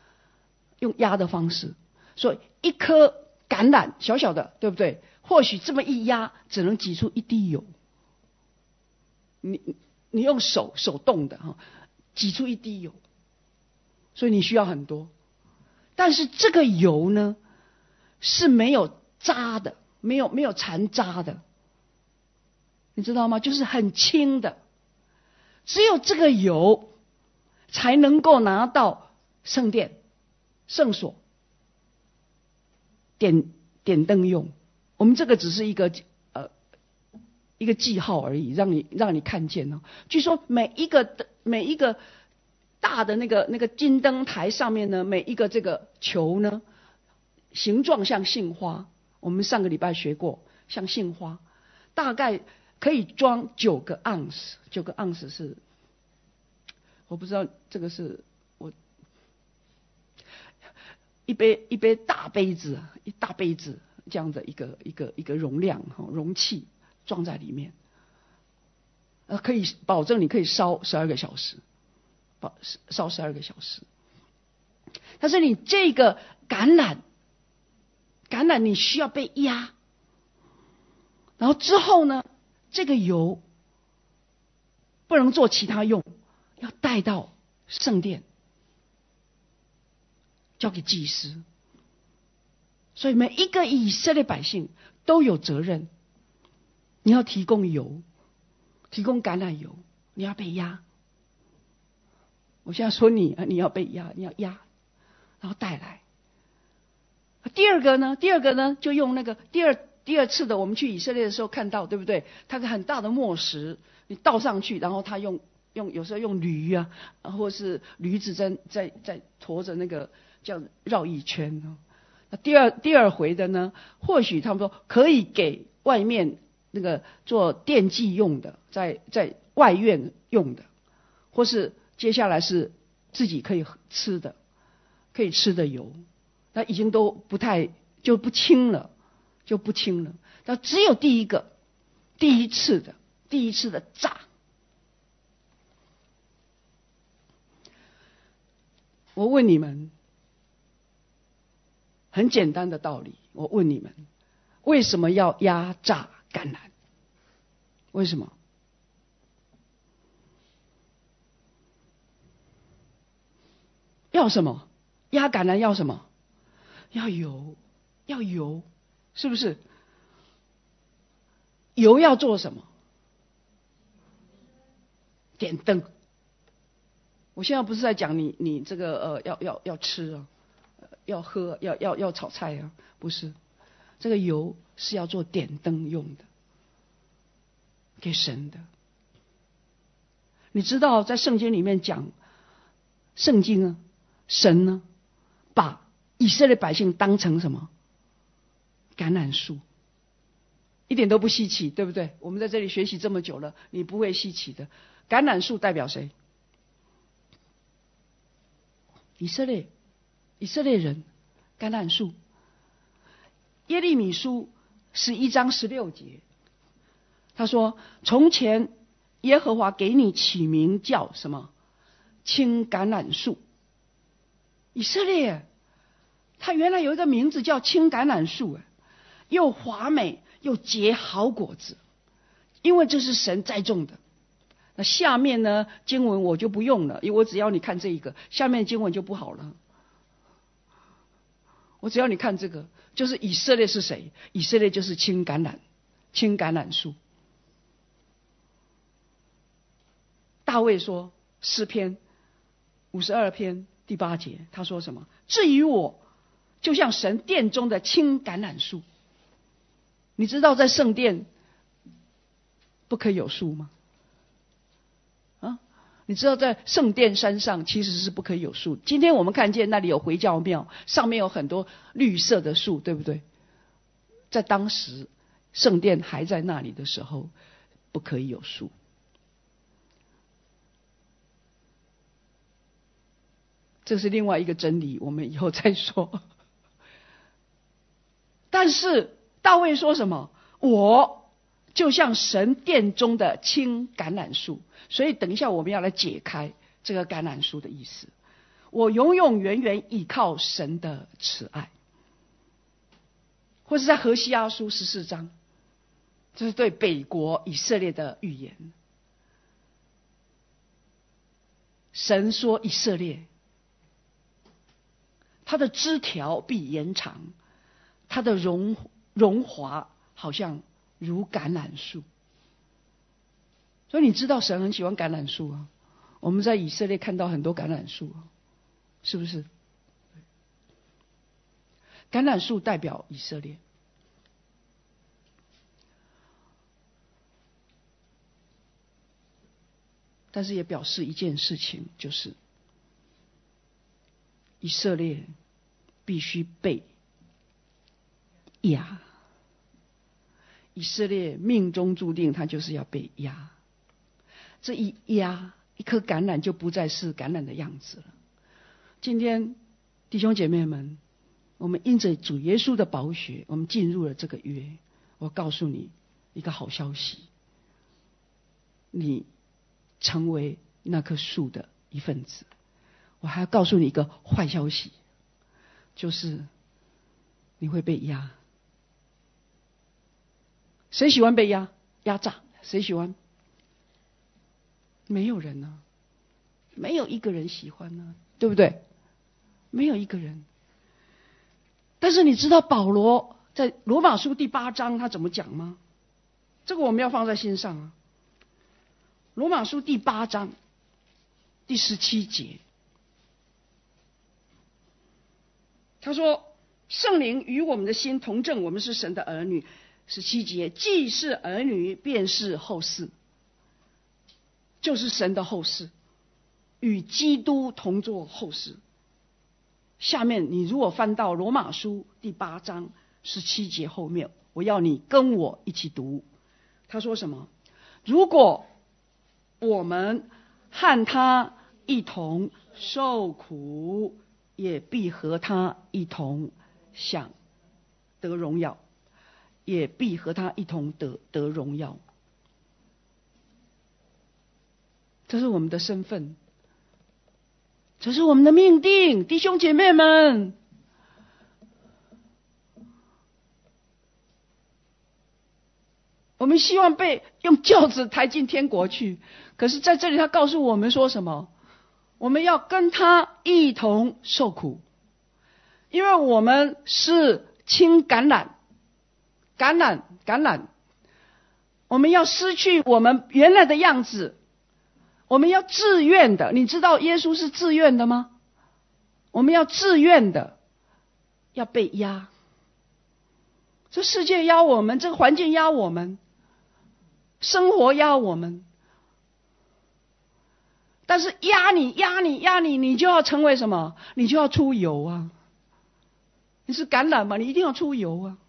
所以一颗橄榄小小的，对不对？或许这么一压，只能挤出一滴油。你用手动的哈，挤出一滴油，所以你需要很多。但是这个油呢，是没有渣的，没有残渣的，你知道吗？就是很轻的，只有这个油才能够拿到圣殿、圣所点灯用。我们这个只是一个记号而已，让你看见哦。据说每一个大的那个金灯台上面呢，每一个这个球呢，形状像杏花。我们上个礼拜学过，像杏花，大概可以装9个盎司。9个盎司是，我不知道这个是我一杯大杯子，一大杯子这样的一个容量容器装在里面，可以保证你可以烧12个小时。烧12个小时。但是你这个橄榄你需要被压，然后之后呢，这个油不能做其他用，要带到圣殿，交给祭司。所以每一个以色列百姓都有责任，你要提供油，提供橄榄油，你要被压。我现在说你要被压，你要压，然后带来。第二个呢，就用那个第二次的，我们去以色列的时候看到，对不对？它个很大的磨石，你倒上去，然后他用有时候用驴啊，或是驴子在驮着那个这样绕一圈哦。那第二回的呢，或许他们说可以给外面那个做奠祭用的，在外院用的，或是接下来是自己可以吃的油，那已经都不轻了。那只有第一次的炸。我问你们，很简单的道理，我问你们，为什么要压榨橄榄？为什么？要什么？压橄榄要什么？要油，是不是？油要做什么？点灯。我现在不是在讲你这个要吃啊，要喝，要炒菜啊，不是。这个油是要做点灯用的，给神的。你知道在圣经里面讲，圣经啊，神呢把以色列百姓当成什么？橄榄树。一点都不稀奇，对不对？我们在这里学习这么久了，你不会稀奇的。橄榄树代表谁？以色列人，橄榄树。耶利米书11章16节，他说：从前耶和华给你起名叫什么？青橄榄树。以色列，他原来有一个名字叫青橄榄树，又华美又结好果子，因为这是神栽种的。那下面呢，经文我就不用了，因为我只要你看这一个，下面经文就不好了。我只要你看这个，就是以色列是谁？以色列就是青橄榄树。大卫说诗篇52篇第8节，他说什么？至于我，就像神殿中的青橄榄树。你知道在圣殿不可以有树吗？ 你知道在圣殿山上其实是不可以有树。今天我们看见那里有回教庙，上面有很多绿色的树，对不对？在当时圣殿还在那里的时候，不可以有树。这是另外一个真理，我们以后再说。但是大卫说什么？我就像神殿中的青橄榄树。所以等一下我们要来解开这个橄榄树的意思。我永永远远倚靠神的慈爱。或是在何西阿书14章，这是对北国以色列的预言。神说以色列，他的枝条必延长，他的荣华好像如橄榄树。所以你知道神很喜欢橄榄树啊。我们在以色列看到很多橄榄树啊，是不是？橄榄树代表以色列。但是也表示一件事情，就是以色列必须被压。以色列命中注定他就是要被压。这一压，一颗橄榄就不再是橄榄的样子了。今天弟兄姐妹们，我们因着主耶稣的宝血，我们进入了这个约。我告诉你一个好消息，你成为那棵树的一份子。我还要告诉你一个坏消息，就是你会被压。谁喜欢被压榨？谁喜欢？没有人啊，没有一个人喜欢啊，对不对？没有一个人。但是你知道保罗在罗马书第8章他怎么讲吗？这个我们要放在心上啊。罗马书第8章第17节，他说圣灵与我们的心同证，我们是神的儿女。17节，既是儿女便是后嗣，就是神的后嗣，与基督同作后嗣。下面你如果翻到罗马书第8章17节后面，我要你跟我一起读。他说什么？如果我们和他一同受苦，也必和他一同享得荣耀，也必和他一同得荣耀。这是我们的身份，这是我们的命定，弟兄姐妹们。我们希望被用轿子抬进天国去，可是在这里他告诉我们说什么？我们要跟他一同受苦，因为我们是青橄榄，我们要失去我们原来的样子，我们要自愿的。你知道耶稣是自愿的吗？我们要自愿的，要被压。这世界压我们，这个环境压我们，生活压我们。但是压你，你就要成为什么？你就要出油啊！你是橄榄嘛，你一定要出油啊！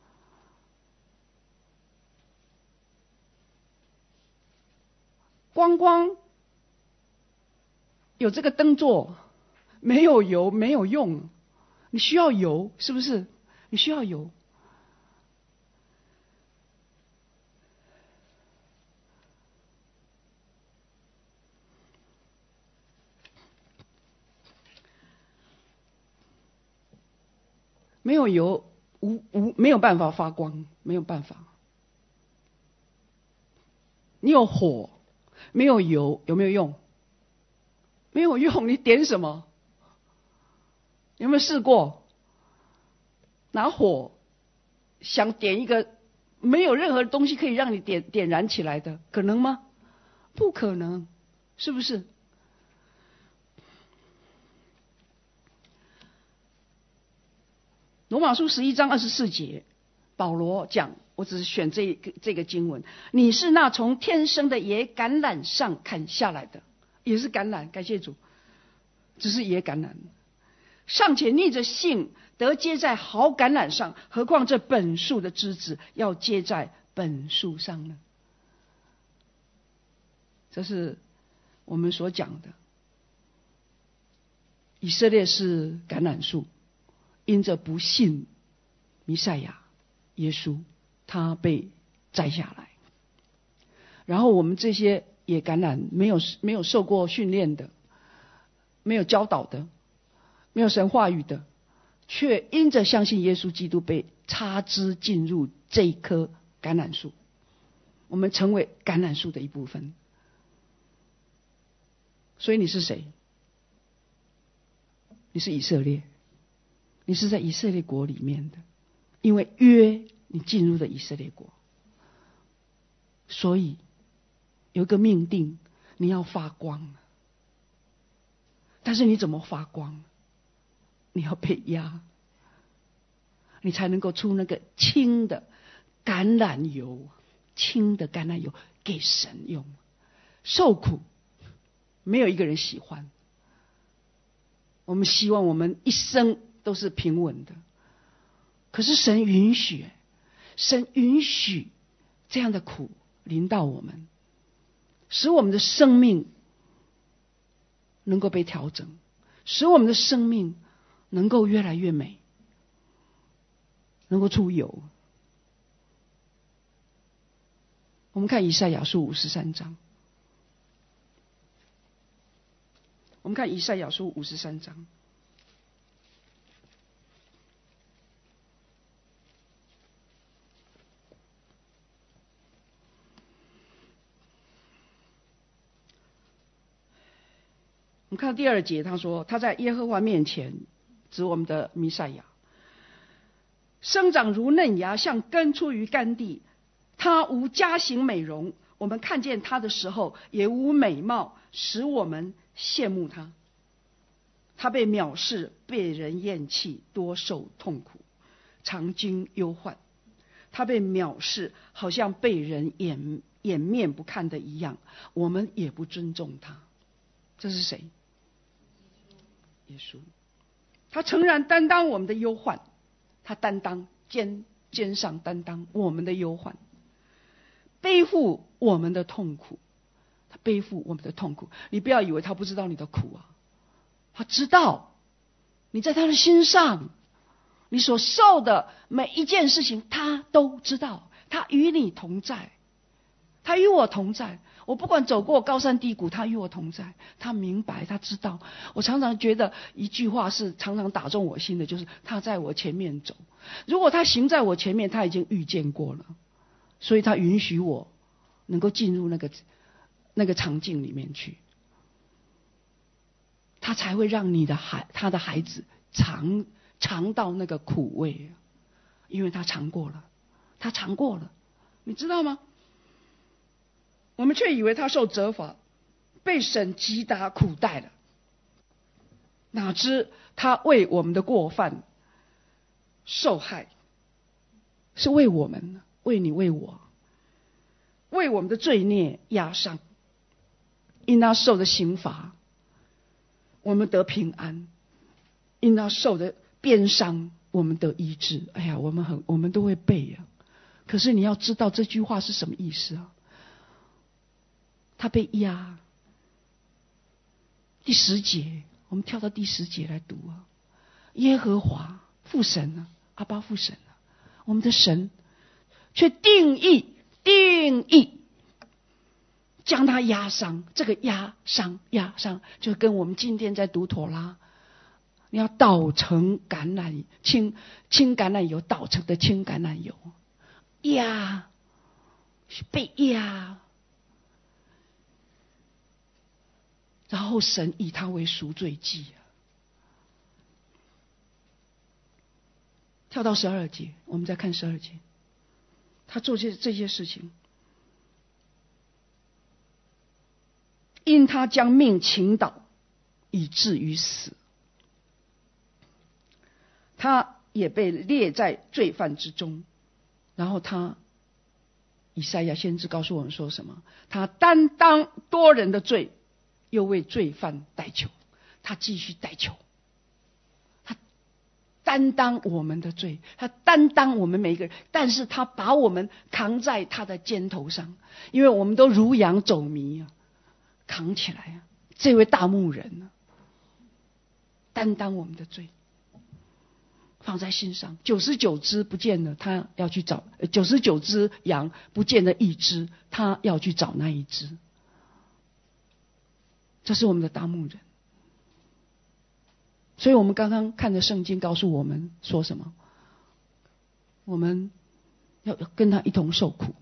光有这个灯座，没有油没有用，你需要油，是不是？你需要油。没有油，没有办法发光，没有办法。你有火，没有油，有没有用？没有用，你点什么？有没有试过？拿火想点一个没有任何东西可以让你点燃起来的，可能吗？不可能，是不是？罗马书11章24节，保罗讲，我只是选这个经文，你是那从天生的野橄榄上砍下来的， 也是橄榄，感谢主，只是野橄榄，尚且逆着性得结在好橄榄上，何况这本树的枝子要结在本树上呢？这是我们所讲的，以色列是橄榄树，因着不信弥赛亚耶稣，他被摘下来。然后我们这些野橄榄，没有受过训练的，没有教导的，没有神话语的，却因着相信耶稣基督，被插枝进入这一棵橄榄树，我们成为橄榄树的一部分。所以你是谁？你是以色列，你是在以色列国里面的，因为约你进入了以色列国，所以有一个命定，你要发光。但是你怎么发光？你要被压，你才能够出那个轻的橄榄油，轻的橄榄油给神用。受苦没有一个人喜欢，我们希望我们一生都是平稳的，可是神允许这样的苦临到我们，使我们的生命能够被调整，使我们的生命能够越来越美，能够出油。我们看以赛亚书53章，我们看以赛亚书53章。我们看第2节，他说他在耶和华面前，指我们的弥赛亚，生长如嫩芽，像根出于干地。他无佳形美容，我们看见他的时候也无美貌，使我们羡慕他。他被藐视，被人厌弃，多受痛苦，常经忧患。他被藐视，好像被人掩面不看的一样，我们也不尊重他。这是谁？耶稣。他诚然担当我们的忧患，他担当肩上担当我们的忧患，背负我们的痛苦。他背负我们的痛苦，你不要以为他不知道你的苦啊，他知道。你在他的心上，你所受的每一件事情他都知道，他与你同在，他与我同在。我不管走过高山低谷，他与我同在，他明白，他知道。我常常觉得一句话是常常打中我心的，就是他在我前面走。如果他行在我前面，他已经预见过了，所以他允许我能够进入那个场景里面去，他才会让他的孩子尝到那个苦味，因为他尝过了，你知道吗？我们却以为他受责罚，被神击打苦待了，哪知他为我们的过犯受害，是为我们，为你为我，为我们的罪孽压伤。因他受的刑罚，我们得平安；因他受的鞭伤，我们得医治。哎呀，我们都会背啊。可是你要知道这句话是什么意思啊？他被压。第10节，我们跳到第10节来读啊。耶和华父神啊，阿爸父神啊，我们的神却定义将他压伤。这个压伤就跟我们今天在读妥拉，你要捣成橄榄青橄榄油，捣成的青橄榄油，压是被压，然后神以他为赎罪祭。跳到12节，我们再看12节，他做这些事情，因他将命倾倒，以至于死，他也被列在罪犯之中。然后以赛亚先知告诉我们说什么？他担当多人的罪， 又为罪犯代求，他继续代求，他担当我们的罪，他担当我们每一个人，但是他把我们扛在他的肩头上，因为我们都如羊走迷啊，扛起来啊，这位大牧人啊，担当我们的罪，放在心上。99只不见了，他要去找；99只羊不见了一只，他要去找那一只。这是我们的大牧人。所以我们刚刚看的圣经告诉我们说什么？我们要跟他一同受苦，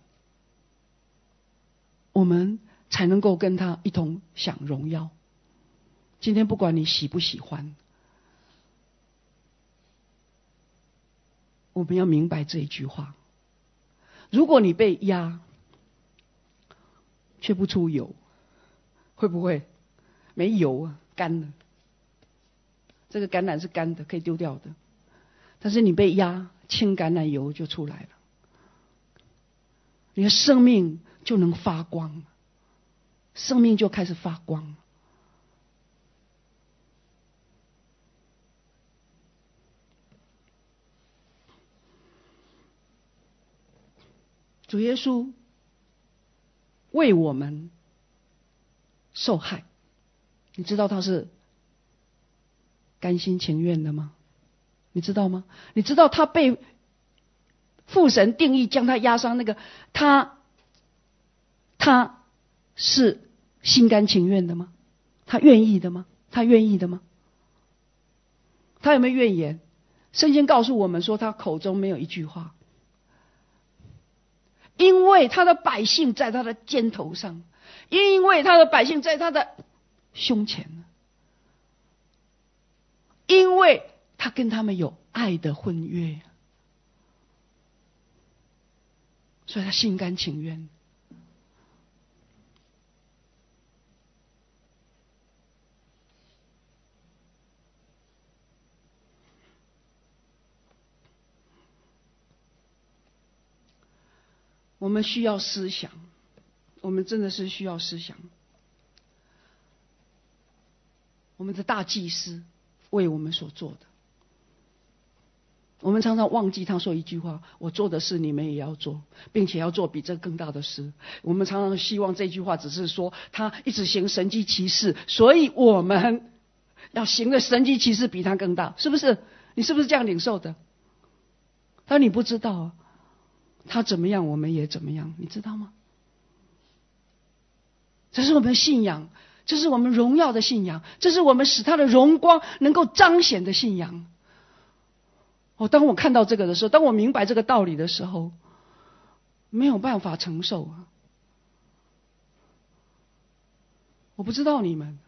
我们才能够跟他一同享荣耀。今天不管你喜不喜欢，我们要明白这一句话。如果你被压却不出油，会不会没油啊？干了。这个橄榄是干的，可以丢掉的。但是你被压，清橄榄油就出来了，你的生命就能发光，生命就开始发光。主耶稣为我们受害，你知道他是甘心情愿的吗？你知道吗？你知道他被父神定义将他压伤那个，他是心甘情愿的吗？他愿意的吗？他愿意的吗？他有没有怨言？圣经告诉我们说，他口中没有一句话，因为他的百姓在他的肩头上，因为他的百姓在他的胸前，因为他跟他们有爱的婚约，所以他心甘情愿。我们需要思想，我们真的是需要思想。我们的大祭司为我们所做的，我们常常忘记他说一句话：我做的事你们也要做，并且要做比这更大的事。我们常常希望这句话只是说他一直行神迹奇事，所以我们要行的神迹奇事比他更大，是不是？你是不是这样领受的？但你不知道啊，他怎么样我们也怎么样，你知道吗？这是我们的信仰，这是我们荣耀的信仰，这是我们使他的荣光能够彰显的信仰。当我看到这个的时候，当我明白这个道理的时候，没有办法承受啊！我不知道你们，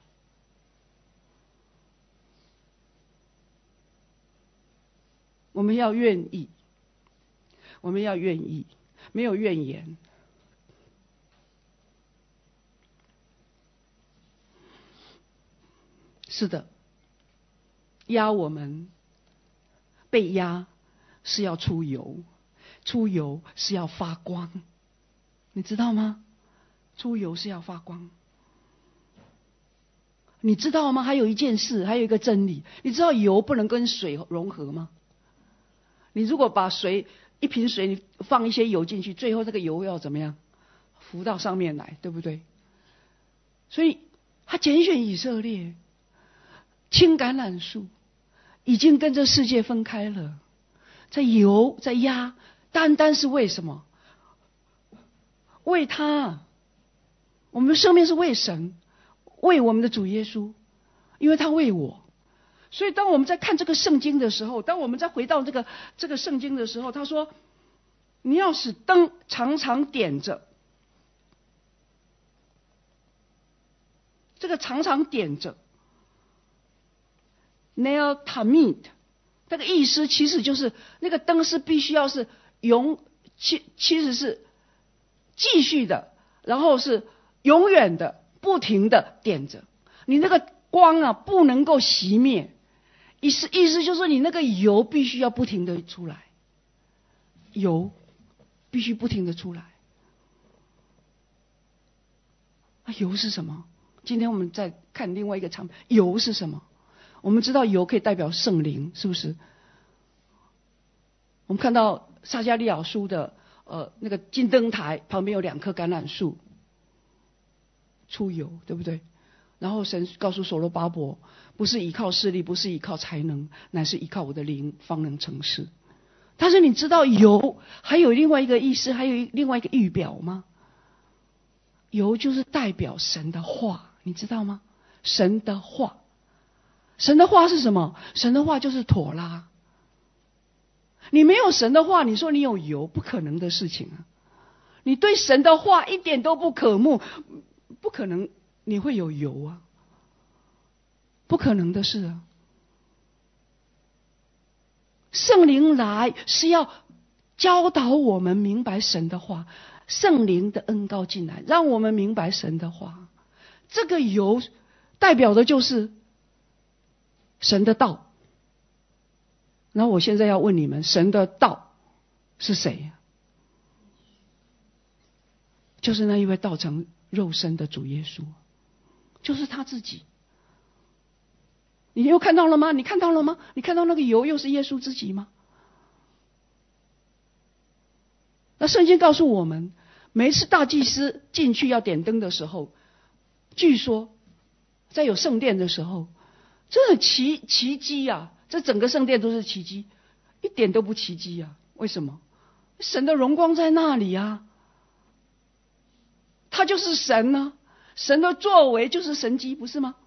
我们要愿意，我们要愿意，没有怨言。是的，压我们，被压是要出油，出油是要发光，你知道吗？出油是要发光。你知道吗？还有一件事，还有一个真理，你知道油不能跟水融合吗？你如果把一瓶水，你放一些油进去，最后这个油要怎么样？浮到上面来，对不对？所以他拣选以色列，青橄榄树已经跟这世界分开了，在油在压，单单是为什么？为他，我们的生命是为神，为我们的主耶稣，因为他为我。所以当我们在看这个圣经的时候，当我们再回到这个圣经的时候，他说你要使灯常常点着，这个常常点着 Nel Tamid， 这个意思其实就是那个灯是必须要是其实是继续的，然后是永远的不停的点着，你那个光啊不能够熄灭，意思就是你那个油必须要不停的出来，油必须不停的出来。油是什么？ 今天我们再看另外一个场景，油是什么？我们知道油可以代表圣灵，是不是？我们看到撒迦利亚书的那个金灯台旁边有2棵橄榄树，出油，对不对？然后神告诉所罗巴伯，不是依靠势力，不是依靠才能，乃是依靠我的灵方能成事。但是你知道油还有另外一个意思，还有另外一个预表吗？油就是代表神的话，你知道吗？神的话，神的话是什么？神的话就是妥拉。你没有神的话，你说你有油，不可能的事情啊！你对神的话一点都不渴慕，不可能你会有油啊，不可能的事啊！圣灵来是要教导我们明白神的话，圣灵的恩膏进来，让我们明白神的话。这个油代表的就是神的道。然后我现在要问你们，神的道是谁？就是那一位道成肉身的主耶稣，就是他自己。你又看到了吗？你看到了吗？你看到那个油又是耶稣自己吗？那圣经告诉我们，每一次大祭司进去要点灯的时候，据说在有圣殿的时候，这很奇迹啊！这整个圣殿都是奇迹，一点都不奇迹啊！为什么？神的荣光在那里啊，他就是神啊，神的作为就是神迹，不是吗？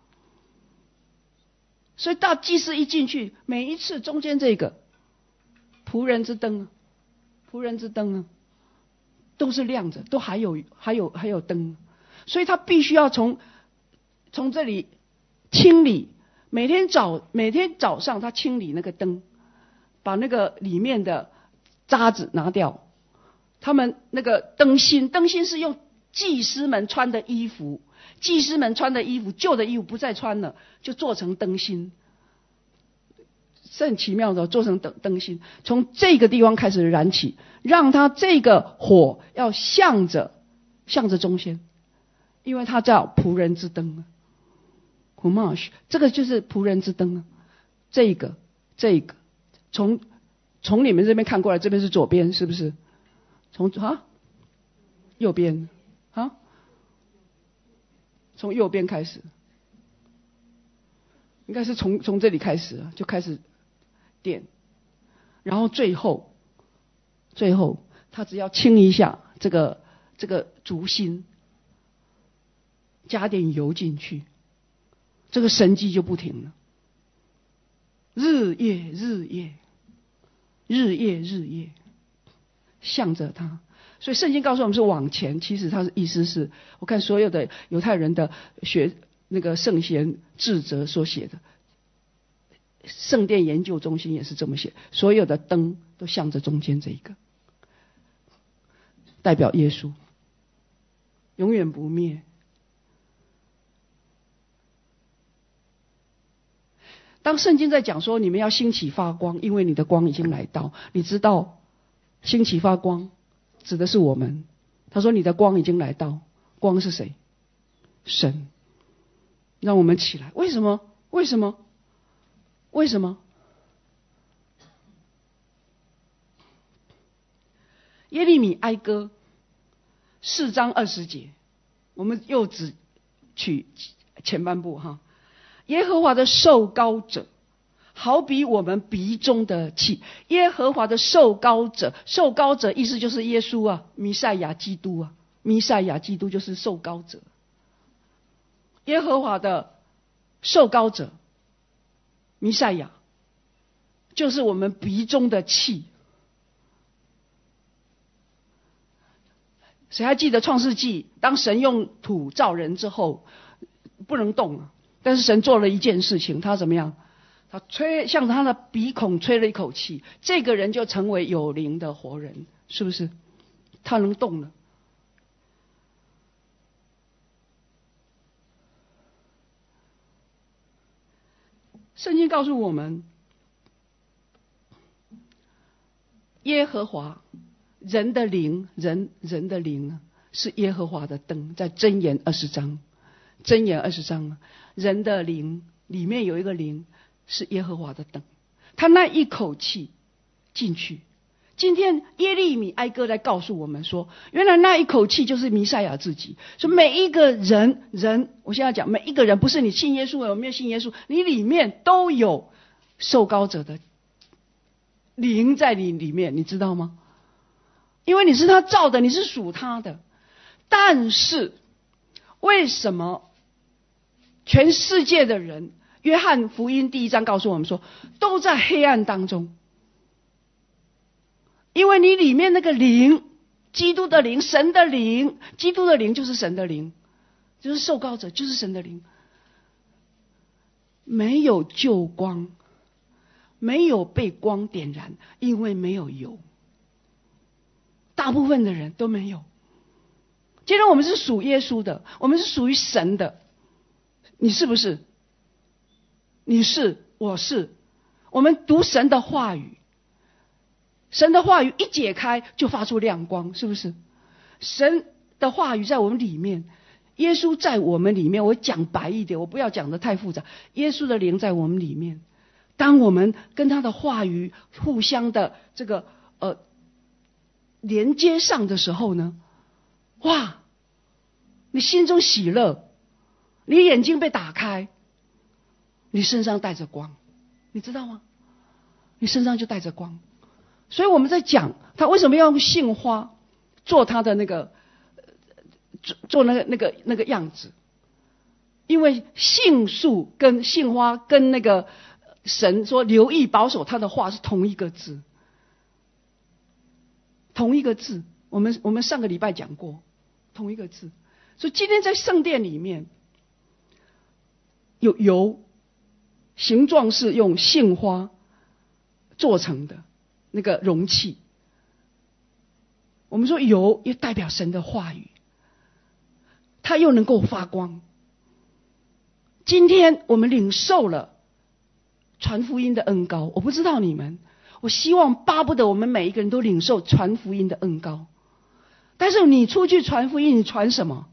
所以大祭司一进去，每一次中间这个仆人之灯啊，仆人之灯啊，都是亮着，都还有灯，所以他必须要从这里清理，每天早上他清理那个灯，把那个里面的渣子拿掉。他们那个灯芯是用祭司们穿的衣服，旧的衣服不再穿了，就做成灯芯，是很奇妙的，做成灯芯，从这个地方开始燃起，让它这个火要向着中间，因为它叫仆人之灯。这个就是仆人之灯啊，这个从你们这边看过来，这边是左边，是不是？从右边从右边开始，应该是从这里开始就开始点，然后最后他只要清一下这个烛芯，加点油进去，这个神迹就不停了，日夜向着他。所以圣经告诉我们是往前，其实它的意思是，我看所有的犹太人的那个圣贤智哲所写的，圣殿研究中心也是这么写，所有的灯都向着中间这一个，代表耶稣永远不灭。当圣经在讲说你们要兴起发光，因为你的光已经来到，你知道兴起发光指的是我们。他说你的光已经来到，光是谁？神。让我们起来。为什么？耶利米哀歌4章20节，我们又只取前半部哈。耶和华的受膏者好比我们鼻中的气。耶和华的受膏者意思就是耶稣啊，弥赛亚基督啊，弥赛亚基督就是受膏者。耶和华的受膏者弥赛亚就是我们鼻中的气。谁还记得创世纪，当神用土造人之后不能动啊，但是神做了一件事情，他怎么样？他向着他的鼻孔吹了一口气，这个人就成为有灵的活人，是不是？他能动了。圣经告诉我们，耶和华人的灵是耶和华的灯，在箴言20章箴言20章啊，人的灵里面有一个灵是耶和华的灯，他那一口气进去。今天耶利米哀歌来告诉我们说，原来那一口气就是弥赛亚自己。所以每一个人，我现在讲每一个人，不是你信耶稣有没有信耶稣，你里面都有受膏者的灵在你里面，你知道吗？因为你是他造的，你是属他的。但是为什么全世界的人，约翰福音第1章告诉我们说，都在黑暗当中？因为你里面那个灵，基督的灵，神的灵，基督的灵就是神的灵，就是受膏者，就是神的灵。没有救光，没有被光点燃，因为没有油。大部分的人都没有。既然我们是属耶稣的，我们是属于神的，你是不是？你是，我是。我们读神的话语，神的话语一解开就发出亮光，是不是？神的话语在我们里面，耶稣在我们里面。我讲白一点，我不要讲得太复杂。耶稣的灵在我们里面，当我们跟他的话语互相的这个连接上的时候呢，哇，你心中喜乐，你眼睛被打开，你身上带着光，你知道吗？你身上就带着光。所以我们在讲他为什么要用杏花做他的那个做那个样子，因为杏树跟杏花跟那个神说留意保守他的话是同一个字，同一个字。我们上个礼拜讲过同一个字。所以今天在圣殿里面有油，形状是用杏花做成的那个容器。我们说油也代表神的话语，它又能够发光。今天我们领受了传福音的恩膏，我不知道你们，我希望巴不得我们每一个人都领受传福音的恩膏。但是你出去传福音，你传什么？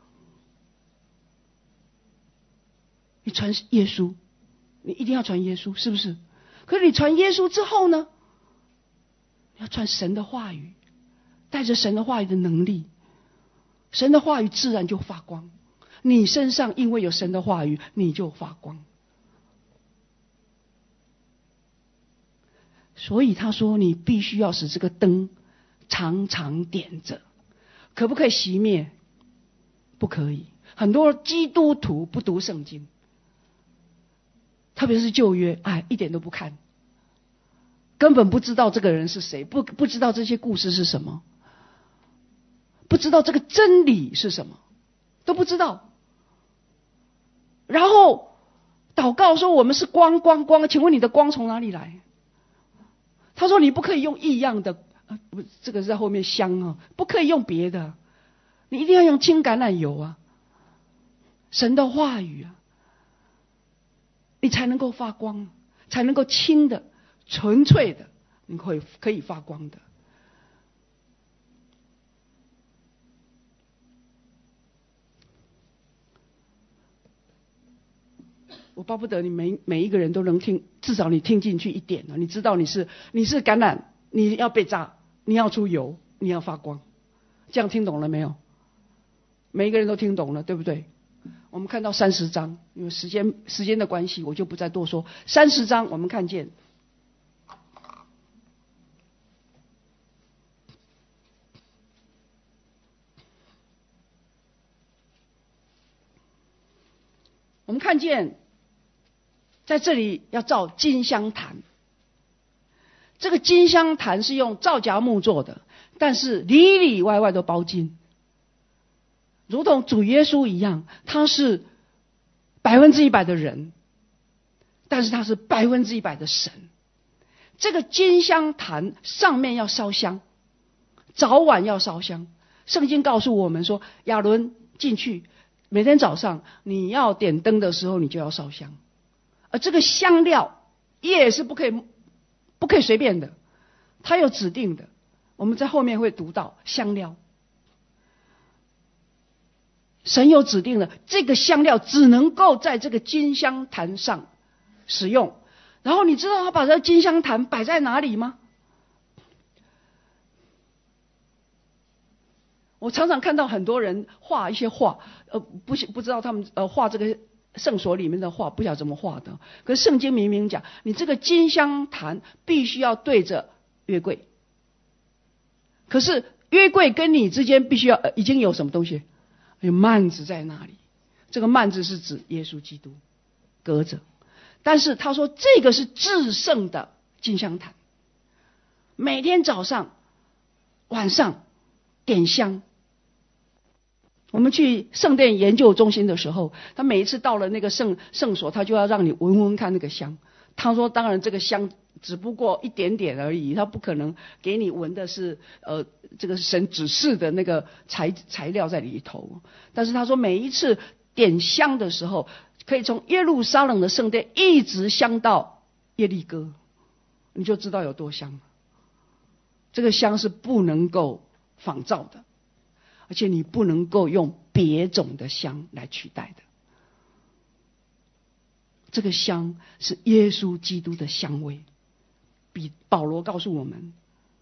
你传耶稣，你一定要传耶稣，是不是？可是你传耶稣之后呢，要传神的话语，带着神的话语的能力，神的话语自然就发光。你身上因为有神的话语，你就发光。所以他说你必须要使这个灯常常点着。可不可以熄灭？不可以。很多基督徒不读圣经，特别是旧约，一点都不看，根本不知道这个人是谁，不知道这些故事是什么，不知道这个真理是什么，都不知道。然后祷告说我们是光，请问你的光从哪里来？他说你不可以用异样的，这个是在后面香啊，不可以用别的，你一定要用青橄榄油啊，神的话语啊，你才能够发光，才能够清的、纯粹的，你可以发光的。我巴不得你每一个人都能听，至少你听进去一点了。你知道你是橄榄，你要被榨，你要出油，你要发光。这样听懂了没有？每一个人都听懂了，对不对？我们看到30章，因为时间的关系，我就不再多说。30章我们看见，在这里要造金香坛。这个金香坛是用皂荚木做的，但是里里外外都包金，如同主耶稣一样，他是100%的人，但是他是100%的神。这个金香坛上面要烧香，早晚要烧香。圣经告诉我们说，亚伦进去，每天早上你要点灯的时候，你就要烧香。而这个香料也是不可以随便的，它有指定的。我们在后面会读到香料。 神有指定了这个香料只能够在这个金香坛上使用。然后你知道他把这个金香坛摆在哪里吗？我常常看到很多人画一些画，不知道他们画这个圣所里面的画，不晓得怎么画的。可是圣经明明讲，你这个金香坛必须要对着约柜。可是约柜跟你之间必须要已经有什么东西？有幔子在那里。这个幔子是指耶稣基督，隔着。但是他说这个是至圣的金香坛，每天早上晚上点香。我们去圣殿研究中心的时候，他每一次到了那个圣所，他就要让你闻闻看那个香。他说当然这个香只不过一点点而已，他不可能给你闻的是这个神指示的那个材料在里头。但是他说每一次点香的时候，可以从耶路撒冷的圣殿一直香到耶利哥，你就知道有多香了。这个香是不能够仿造的，而且你不能够用别种的香来取代的。这个香是耶稣基督的香味。保罗告诉我们，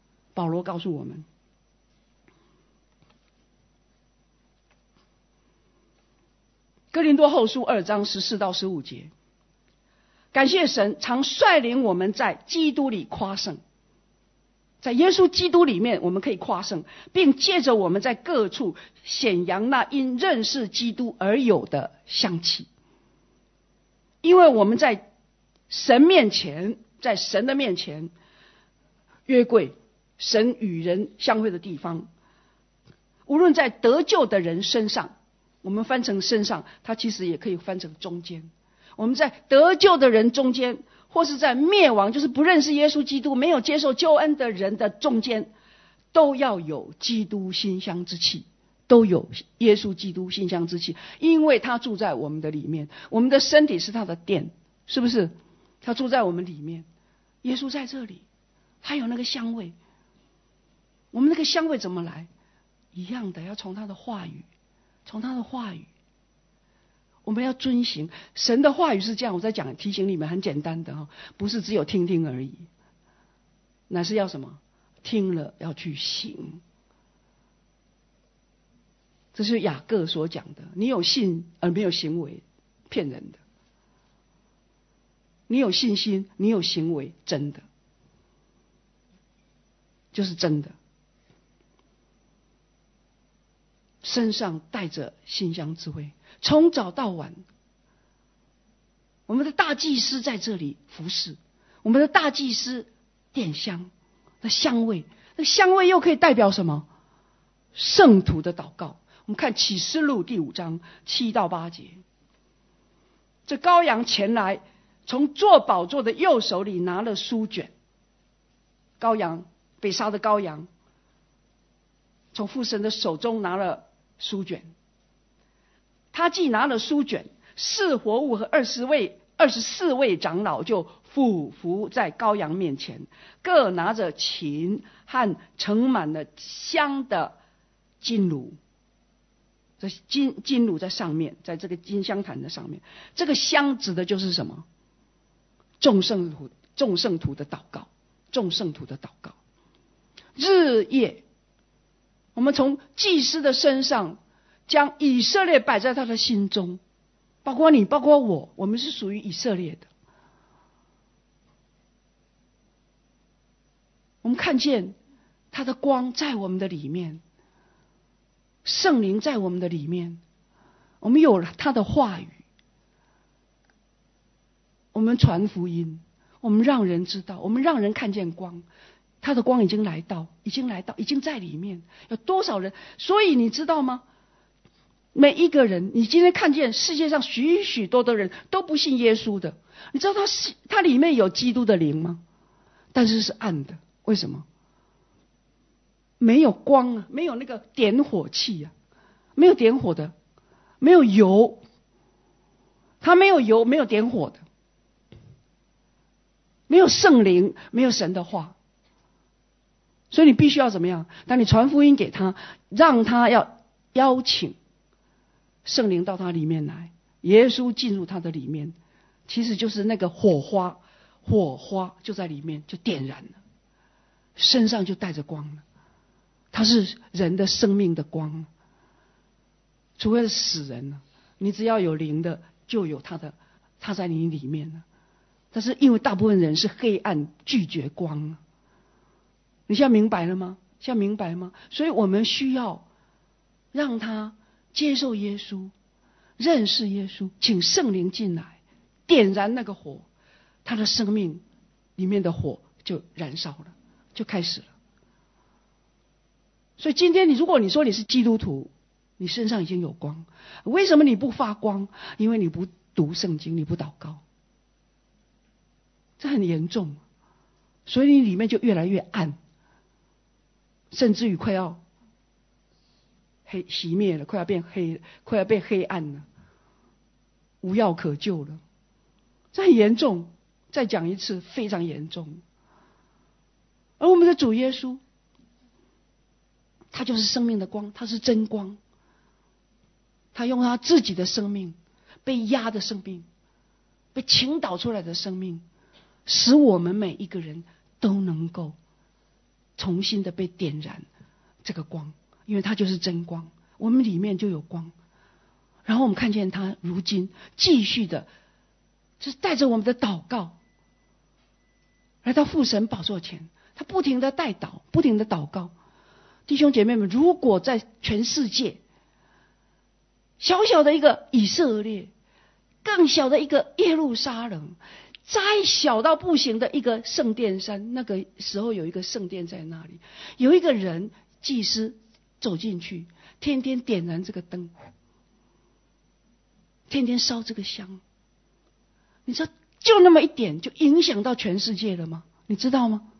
哥林多后书2章14到15节，感谢神常率领我们在基督里夸胜。在耶稣基督里面我们可以夸胜，并借着我们在各处显扬那因认识基督而有的香气。因为我们在神的面前，约柜，神与人相会的地方，无论在得救的人身上，我们翻成身上，它其实也可以翻成中间。我们在得救的人中间，或是在灭亡，就是不认识耶稣基督没有接受救恩的人的中间，都要有基督馨香之气，都有耶稣基督馨香之气。因为他住在我们的里面，我们的身体是他的殿，是不是？他住在我们里面，耶稣在这里，他有那个香味。我们那个香味怎么来？一样的，要从他的话语，我们要遵行神的话语。是这样，我在讲提醒你们很简单的，不是只有听听而已，乃是要什么？听了要去行。这是雅各所讲的，你有信而没有行为，骗人的。你有信心，你有行为，真的就是真的。身上带着馨香之味，从早到晚，我们的大祭司在这里服侍，我们的大祭司点香的香味，那香味又可以代表什么？圣徒的祷告。我们看启示录第5章7到8节，这羔羊前来，从坐宝座的右手里拿了书卷。羔羊，被杀的羔羊，从父神的手中拿了书卷。他既拿了书卷，4活物和24位长老就俯伏在羔羊面前，各拿着琴和盛满了香的金炉。这金炉在上面，在这个金香坛的上面。这个香指的就是什么？众圣徒的祷告，日夜，我们从祭司的身上将以色列摆在他的心中，包括你，包括我们是属于以色列的。我们看见他的光在我们的里面，圣灵在我们的里面，我们有了他的话语，我们传福音，我们让人知道，我们让人看见光。他的光已经来到，已经在里面。有多少人？所以你知道吗？每一个人，你今天看见世界上许许多多人都不信耶稣的，你知道他里面有基督的灵吗？但是是暗的，为什么？没有光啊，没有那个点火器啊，没有点火的，没有油，他没有油，没有点火的，没有圣灵，没有神的话。所以你必须要怎么样？当你传福音给他，让他要邀请圣灵到他里面来，耶稣进入他的里面，其实就是那个火花就在里面就点燃了，身上就带着光了。他是人的生命的光，除非是死人了，你只要有灵的就有他在你里面了。但是因为大部分人是黑暗，拒绝光，你现在明白了吗？现在明白吗？所以我们需要让他接受耶稣，认识耶稣，请圣灵进来，点燃那个火，他的生命里面的火就燃烧了，就开始了。所以今天如果你说你是基督徒，你身上已经有光，为什么你不发光？因为你不读圣经，你不祷告，这很严重，所以你里面就越来越暗，甚至于快要熄灭了，快要变黑暗了，无药可救了，这很严重。再讲一次，非常严重。而我们的主耶稣，他就是生命的光，他是真光，他用他自己的生命，被压的生命，被倾倒出来的生命，使我们每一个人都能够重新的被点燃这个光，因为他就是真光，我们里面就有光。然后我们看见他如今继续的就是带着我们的祷告来到父神宝座前，他不停的代祷，不停的祷告。弟兄姐妹们，如果在全世界小小的一个以色列，更小的一个耶路撒冷，再小到不行的一个圣殿山，那个时候有一个圣殿在那里，有一个人祭司走进去，天天点燃这个灯，天天烧这个香，你知道就那么一点就影响到全世界了吗？你知道吗？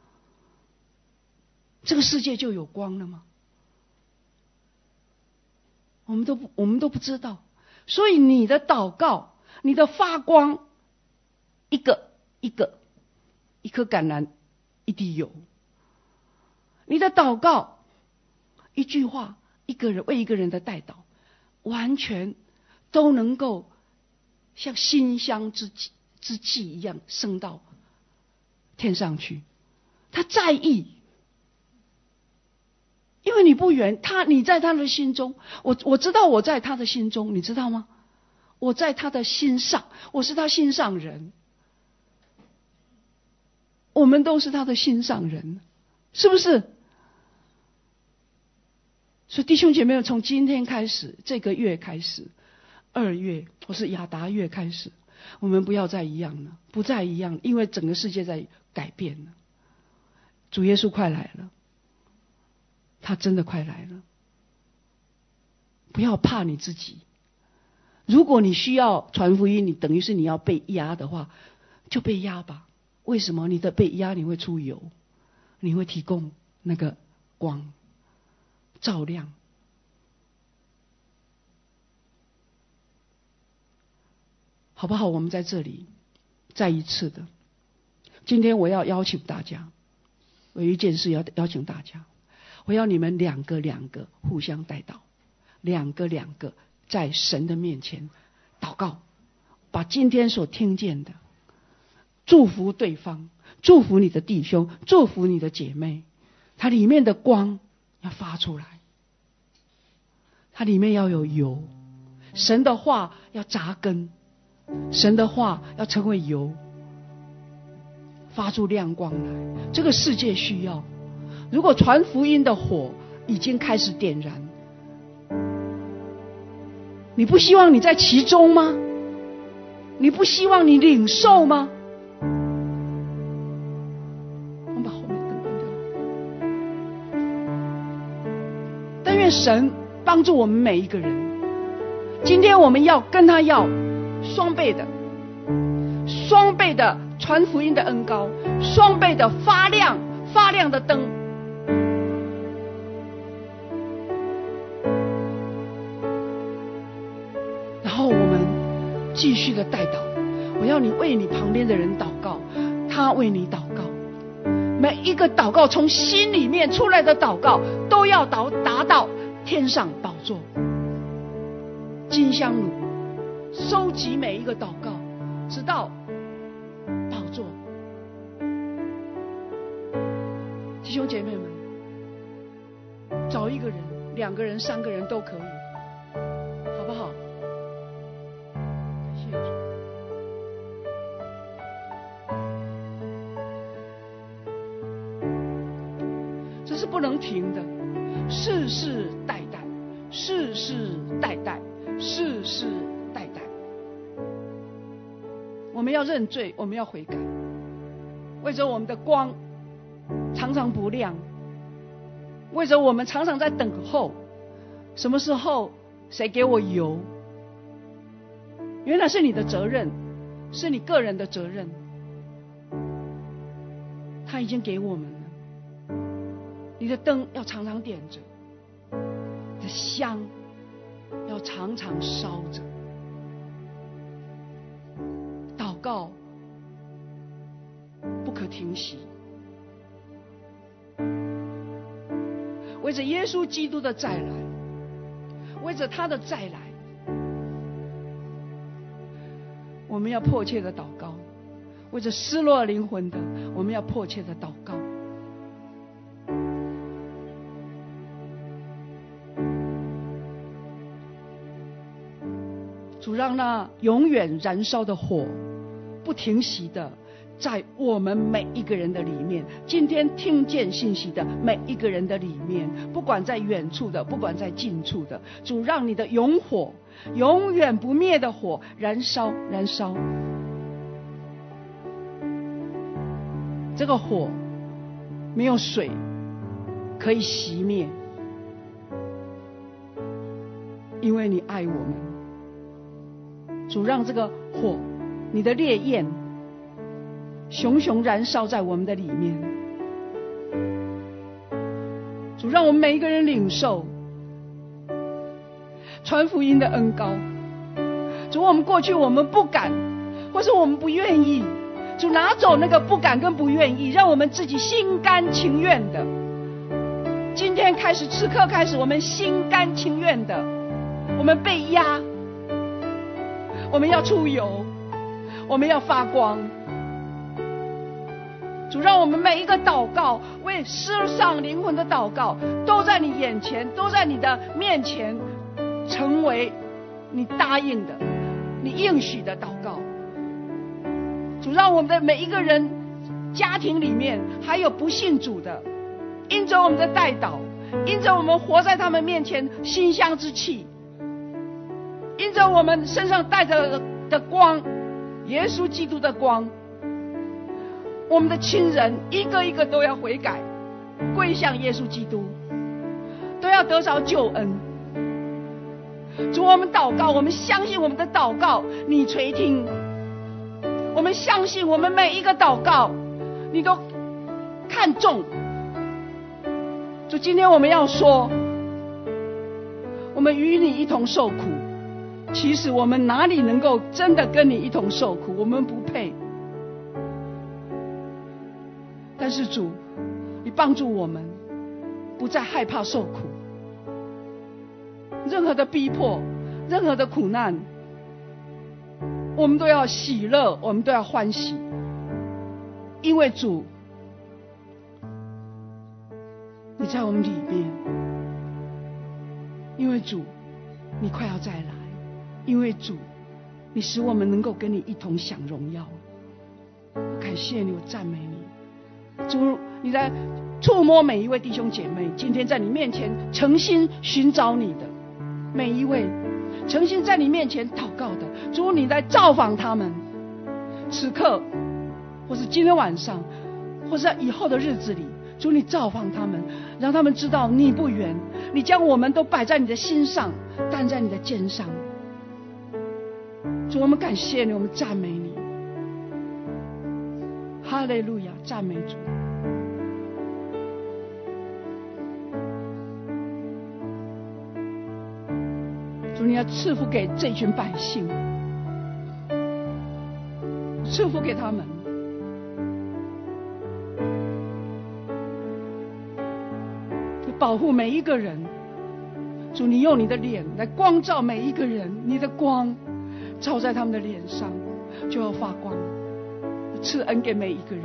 这个世界就有光了吗？我们都不知道。所以你的祷告，你的发光，一颗橄榄，一滴油；你的祷告，一句话，一个人为一个人的代祷，完全都能够像馨香之气一样升到天上去。他在意，因为你不远，你在他的心中，我知道我在他的心中，你知道吗？我在他的心上，我是他心上人，我们都是他的心上人，是不是？所以弟兄姐妹们，从今天开始，这个月开始，2月或是亚达月开始，我们不要再一样了，不再一样，因为整个世界在改变了。主耶稣快来了，他真的快来了。不要怕你自己，如果你需要传福音，你等于是你要被压的话，就被压吧。为什么？你的被压，你会出油，你会提供那个光照亮。好不好？我们在这里再一次的，今天我要邀请大家，我有一件事要邀请大家，我要你们两个互相代祷，两个在神的面前祷告，把今天所听见的祝福对方，祝福你的弟兄，祝福你的姐妹，它里面的光要发出来，它里面要有油，神的话要扎根，神的话要成为油，发出亮光来。这个世界需要。如果传福音的火已经开始点燃，你不希望你在其中吗？你不希望你领受吗？我们把后面灯关掉。但愿神帮助我们每一个人。今天我们要跟他要双倍的传福音的恩膏，双倍的发亮的灯。然后我们继续的代祷，我要你为你旁边的人祷告，他为你祷告。每一个祷告从心里面出来的祷告，都要达到天上宝座。 金香炉，收集每一个祷告，直到宝座。弟兄姐妹们，找一个人、2个人、3个人都可以，好不好？感谢主。这是不能停的，世世代代，世世代代，世世代代。我们要认罪，我们要悔改，为着我们的光常常不亮，为着我们常常在等候，什么时候谁给我油？原来是你的责任，是你个人的责任，他已经给我们了。你的灯要常常点着，你的香要常常烧着，祷告不可停息。为着耶稣基督的再来，为着他的再来，我们要迫切的祷告；为着失落灵魂的，我们要迫切的祷告。主，让那永远燃烧的火不停息的在我们每一个人的里面，今天听见信息的每一个人的里面，不管在远处的，不管在近处的，主，让你的永火，永远不灭的火燃烧燃烧。这个火没有水可以熄灭，因为你爱我们。主，让这个火，你的烈焰熊熊燃烧在我们的里面。主，让我们每一个人领受传福音的恩膏。主，我们过去我们不敢，或是我们不愿意，主，拿走那个不敢跟不愿意，让我们自己心甘情愿的。今天开始，此刻开始，我们心甘情愿的，我们被压，我们要出油，我们要发光。主，让我们每一个祷告，为失丧灵魂的祷告，都在你眼前，都在你的面前，成为你答应的，你应许的祷告。主，让我们的每一个人家庭里面还有不信主的，因着我们的代祷，因着我们活在他们面前馨香之气，因着我们身上带着的光，耶稣基督的光，我们的亲人一个一个都要悔改，归向耶稣基督，都要得着救恩。主，我们祷告，我们相信我们的祷告你垂听，我们相信我们每一个祷告你都看重。主，今天我们要说，我们与你一同受苦，其实我们哪里能够真的跟你一同受苦？我们不配。但是主，你帮助我们不再害怕受苦，任何的逼迫，任何的苦难，我们都要喜乐，我们都要欢喜，因为主你在我们里面，因为主你快要再来，因为主你使我们能够跟你一同享荣耀。我感谢你，我赞美你。主，你在触摸每一位弟兄姐妹，今天在你面前诚心寻找你的每一位，诚心在你面前祷告的，主，你在造访他们，此刻或是今天晚上，或是在以后的日子里，主，你造访他们，让他们知道你不远，你将我们都摆在你的心上，担在你的肩上。主，我们感谢你，我们赞美你。哈利路亚，赞美主。主，你要赐福给这群百姓，赐福给他们，你保护每一个人。 主，你用你的脸来光照每一个人，你的光照在他们的脸上就要发光，赐恩给每一个人。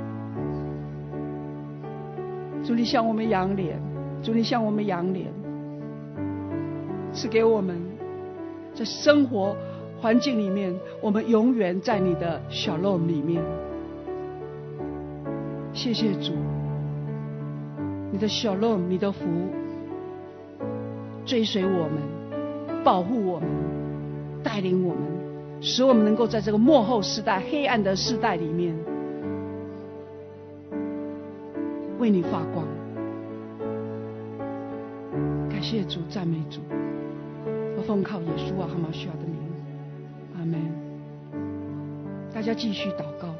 主，你向我们扬脸，主，你向我们扬脸，赐给我们在生活环境里面，我们永远在你的shalom里面。谢谢主，你的shalom，你的福追随我们，保护我们，带领我们，使我们能够在这个末后时代、黑暗的时代里面为你发光。感谢主，赞美主，我奉靠耶稣啊哈马需要的名，阿门。大家继续祷告。